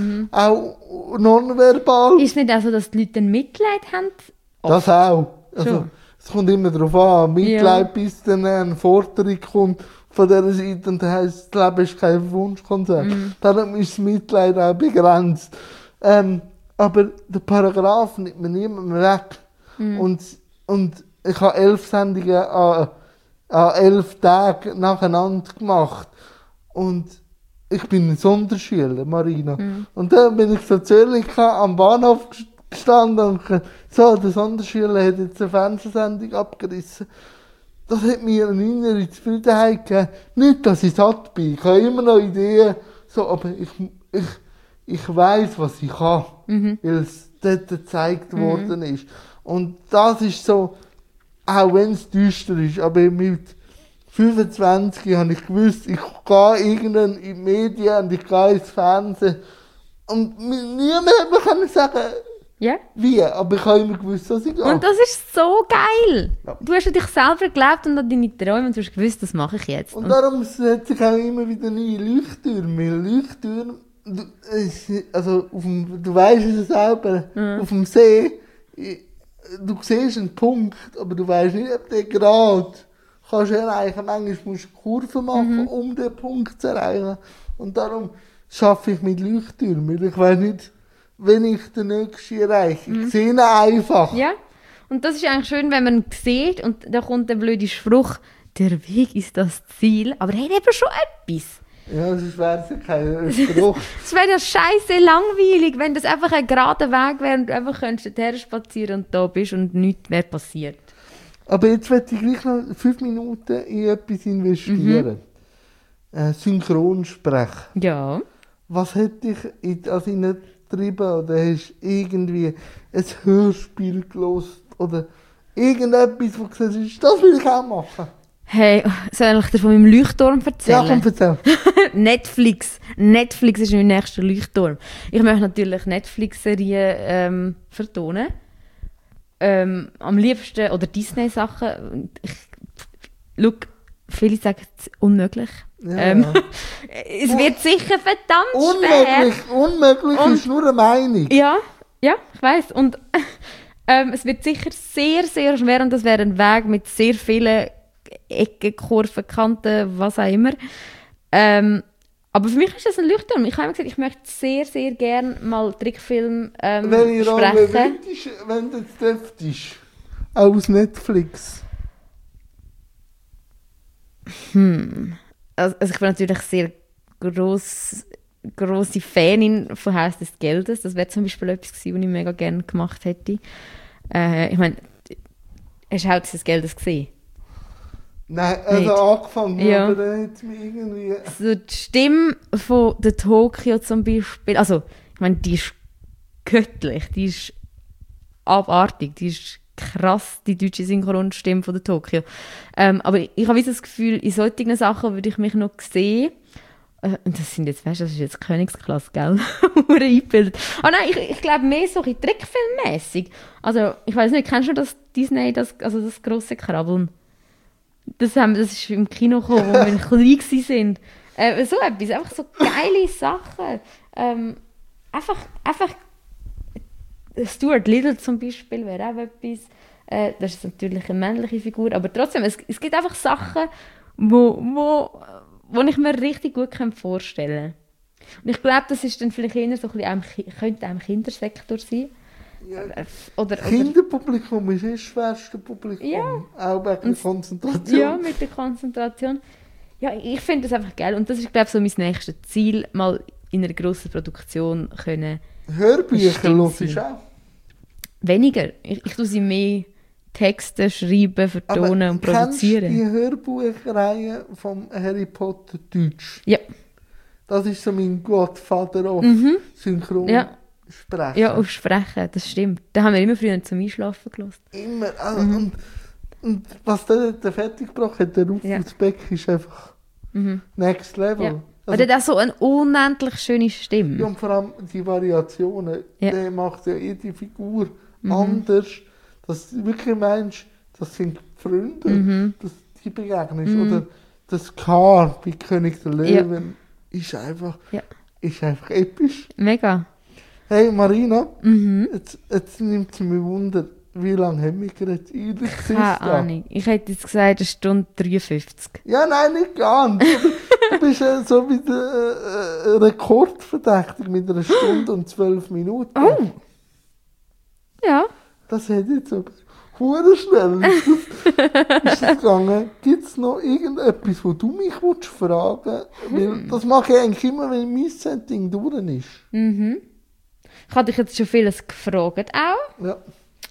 auch nonverbal. ist es nicht auch so, dass die Leute dann Mitleid haben? Das auch. Also, Schon. es kommt immer darauf an. Mitleid, Ja. bis dann eine Forderung kommt von dieser Seite und dann heisst, das Leben ist kein Wunschkonzert. Mhm. Darum ist das Mitleid auch begrenzt. Ähm, aber der Paragraph nimmt mir niemand mehr weg. Mhm. Und, und ich habe elf Sendungen an, an elf Tagen nacheinander gemacht. Und ich bin ein Sonderschüler, Marina. Mhm. Und dann bin ich so zögerlich am Bahnhof gestanden und gesagt, so, der Sonderschüler hat jetzt eine Fernsehsendung abgerissen. Das hat mir eine innere Zufriedenheit gegeben. Nicht, dass ich satt bin. Ich habe immer noch Ideen, so, aber ich, ich, ich weiss, was ich kann, weil es dort gezeigt worden ist. Und das ist so, auch wenn es düster ist, aber mit fünfundzwanzig habe ich gewusst, ich gehe irgendwann in die Medien und ich gehe ins Fernsehen. Und niemand hat mir können sagen, Ja. wie, aber ich habe immer gewusst, was ich gehe. Und das ist so geil. Ja. Du hast an dich selber gelebt und an deine Träume und du hast gewusst, das mache ich jetzt. Und darum setze sich auch immer wieder neue Leuchttürme. Weil Leuchttürme, du, es- also auf dem, du weißt es ja selber, auf dem See, i- du siehst einen Punkt, aber du weißt nicht, ob der gerade kannst du erreichen. Manchmal musst du Kurven machen, um den Punkt zu erreichen. Und darum schaffe ich mit Leuchttürmen. Weil ich weiß nicht, wenn ich den nächsten erreiche. Ich sehe ihn einfach. Ja. Und das ist eigentlich schön, wenn man sieht und da kommt der blöde Spruch, der Weg ist das Ziel, aber er hat eben schon etwas. Ja, sonst wäre es ja kein Spruch. Es wäre ja scheiße langweilig, wenn das einfach ein gerader Weg wäre und du einfach könntest dorthin spazieren und da bist und nichts mehr passiert. Aber jetzt möchte ich gleich noch fünf Minuten in etwas investieren. Äh, Synchronsprechen. Ja. was hätte ich in das hineingetrieben? Oder hast du irgendwie ein Hörspiel gelesen? Oder irgendetwas, wo du gesagt hast, das will ich auch machen? Hey, soll ich dir von meinem Leuchtturm Ja, erzählen? komm, erzähl. Netflix. Netflix ist mein nächster Leuchtturm. Ich möchte natürlich Netflix-Serien ähm, vertonen. Ähm, am liebsten, oder Disney-Sachen. Ich, schau, viele sagen es ist unmöglich. Ja, ähm, ja. Es wird sicher verdammt Unmöglich, schwer. unmöglich Und- ist nur eine Meinung. Ja, ja, ich weiss. Und ähm, es wird sicher sehr, sehr schwer und das wäre ein Weg mit sehr vielen Ecken, Kurven, Kanten, was auch immer. Ähm, aber für mich ist das ein Leuchtturm. Ich habe immer gesagt, ich möchte sehr, sehr gerne mal Trickfilm ähm, Welche Rolle sprechen. würdest, wenn du jetzt dürftest? Aus Netflix. Hm. Also, also ich bin natürlich sehr gross, grosse Fanin von Haus des Geldes. Das wäre zum Beispiel etwas gewesen, was ich mega gerne gemacht hätte. Äh, ich meine, hast du Haus des Geldes gesehen? Nein, also Nicht. angefangen, Ja. aber dann hat es mich irgendwie... So die Stimme von der Tokio zum Beispiel, also ich meine, die ist göttlich, die ist abartig, die ist krass, die deutsche Synchronstimme von der Tokio. Ähm, aber ich, ich habe das Gefühl, in solchen Sachen würde ich mich noch sehen. Äh, und das sind jetzt, weißt du, das ist jetzt Königsklasse, gell? Hure eingebildet. Ah nein, ich, ich glaube mehr so ein bisschen trickfilmmäßig. Also ich weiß nicht, kennst du das Disney, das, also das grosse Krabbeln? Das, haben, das ist im Kino gekommen, wo wir klein waren. Äh, so etwas, einfach so geile Sachen. Ähm, einfach, einfach Stuart Little zum Beispiel wäre auch etwas. Äh, das ist natürlich eine männliche Figur, aber trotzdem, es, es gibt einfach Sachen, wo, wo, wo ich mir richtig gut vorstellen kann. Und ich glaube, das ist dann vielleicht eher so ein bisschen, auch, könnte auch im Kindersektor sein. Ja. Äh, Oder, oder, Kinderpublikum ist das schwerste Publikum. Ja. Auch wegen der Und- Konzentration. Ja, mit der Konzentration. Ja, ich finde das einfach geil. Und das ist, glaube ich, so mein nächstes Ziel, mal in einer grossen Produktion können. Hörbücher Bestimmt hörst du sein. auch. Weniger. Ich, ich tue sie mehr Texte schreiben, vertonen und produzieren. Kennst du die Hörbuchreihe von Harry Potter Deutsch? Ja. Das ist so mein Godfather of Synchronsprechen. Ja. Ja, auf Sprechen, das stimmt. Da haben wir immer früher zum Einschlafen gelassen. Immer. Also, und, und was der, der fertig gebracht hat, der Ruf Ja. Beck, ist einfach next level. Ja. Also, Und er hat auch so eine unendlich schöne Stimme. ja, und vor allem die Variationen, Ja. der macht ja jede Figur anders, dass du wirklich meinst, das sind Freunde, dass die begegnest. Oder das K bei König der Löwen ist einfach, Ja. ist einfach episch. Mega. Hey Marina, Mhm. jetzt, jetzt nimmt es mich Wunder, wie lange haben wir geredet? Ehrlich Keine gesagt. Ahnung. Ich hätte jetzt gesagt, eine Stunde dreiundfünfzig. Ja, nein, nicht ganz. Du bist äh, so wie der äh, äh, Rekordverdächtig mit einer Stunde und zwölf Minuten. Oh! Ja. Das hätte jetzt aber hure schnell ist das, ist das gegangen. Gibt es noch irgendetwas, wo du mich willst fragen willst? Hm. Das mache ich eigentlich immer, wenn mein Setting durch ist. Mhm. Ich habe dich jetzt schon vieles gefragt auch. Ja.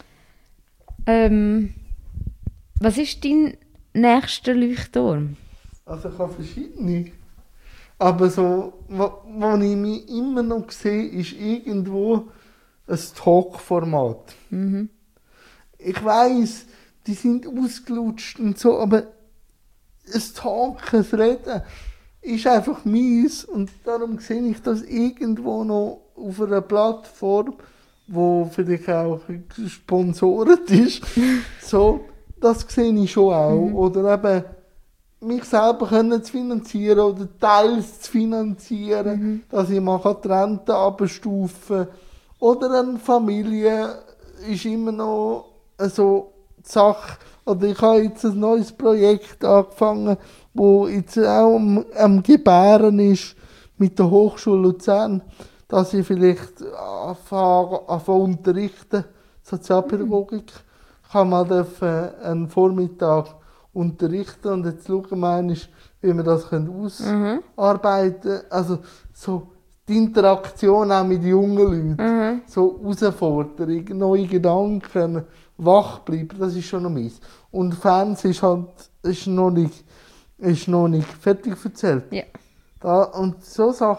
Ähm, was ist dein nächster Leuchtturm? Also ich habe verschiedene. Aber so, was ich mich immer noch sehe, ist irgendwo ein Talk-Format. Mhm. Ich weiss, die sind ausgelutscht und so, aber ein Talk, ein Reden ist einfach mies und darum sehe ich das irgendwo noch auf einer Plattform, wo vielleicht auch gesponsert ist. So, das sehe ich schon auch. Oder eben mich selber können zu finanzieren oder teils zu finanzieren, dass ich mal die Rente abstufen kann. Oder eine Familie ist immer noch so die Sache. Oder ich habe jetzt ein neues Projekt angefangen, wo jetzt auch am, am Gebären ist mit der Hochschule Luzern, dass ich vielleicht anfange, anfange unterrichten, Sozialpädagogik. Ich kann mal dürfen einen Vormittag unterrichten und jetzt schauen wir einmal, wie wir das ausarbeiten können. Also so die Interaktion auch mit jungen Leuten, so Herausforderungen, neue Gedanken, wach bleiben, das ist schon noch mies. Und Fernsehen ist halt ist noch nicht, ist noch nicht fertig erzählt. Ja. Da, und so Sachen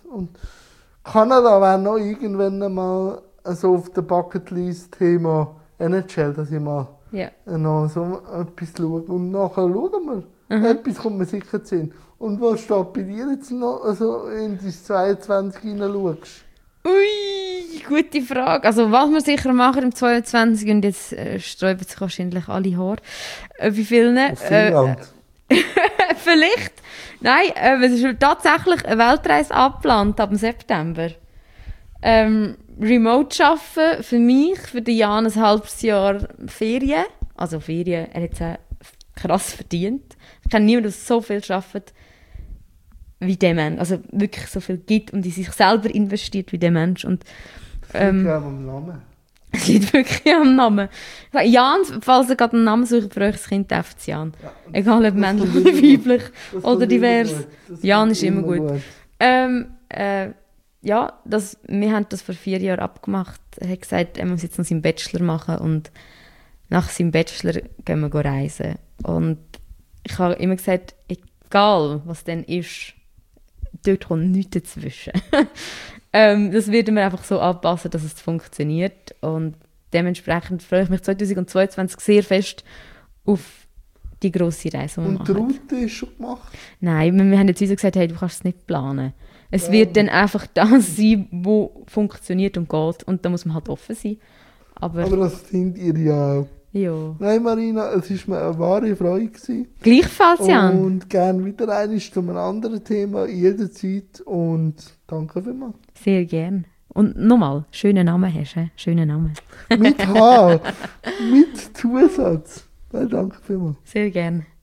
Und Kanada wäre noch irgendwann mal so auf der Bucketlist-Thema N H L, dass ich mal Ja. noch so etwas schaue. Und nachher schauen wir. Mhm. Etwas kommt mir sicher zu sehen. Und was steht bei dir jetzt noch, also in das zweiundzwanzig hineinschaust? Ui, gute Frage. Also was wir sicher machen im zweiundzwanzig, und jetzt äh, sträuben sich wahrscheinlich alle Haare, äh, wie vielen? Auf Finnland. Äh, vielleicht. Nein, äh, es ist tatsächlich eine Weltreise abgeplant ab dem September. Ähm, Remote arbeiten für mich, für den Jan ein halbes Jahr Ferien. Also Ferien, er hat es auch krass verdient. Ich kenne niemanden, der so viel arbeitet wie der Mensch. Also wirklich so viel gibt und in sich selber investiert wie der Mensch. Und, ähm, Ich am Namen. es liegt wirklich am Namen. Jan, falls ihr gerade einen Namen sucht für euch, das Kind darf es Jan. Ja, Egal ob das männlich kommt oder immer weiblich Das oder kommt divers. immer gut. Das Jan kommt ist immer gut. Ähm, äh, ja, das, wir haben das vor vier Jahren abgemacht. Er hat gesagt, er muss jetzt noch seinen Bachelor machen und nach seinem Bachelor gehen wir reisen. Und ich habe immer gesagt, egal was denn ist, dort kommt nichts dazwischen. ähm, das werden wir einfach so anpassen, dass es funktioniert. Und dementsprechend freue ich mich zweitausendzweiundzwanzig sehr fest auf die grosse Reise, die wir Und die machen. Route ist schon gemacht? Nein, wir, wir haben jetzt uns gesagt, hey, du kannst es nicht planen. Es Ja. wird dann einfach das sein, was funktioniert und geht. Und da muss man halt offen sein. Aber, Aber das sind ihr ja auch. ja. Nein, Marina, es war mir eine wahre Freude gewesen. Gleichfalls, Jan. Und gerne wieder einmal zu einem anderen Thema, jederzeit. Und danke vielmals. Sehr gern. Und nochmal, schönen Namen hast du, hä? Schönen Namen. Mit H, mit Zusatz. Nein, danke vielmals. Sehr gern.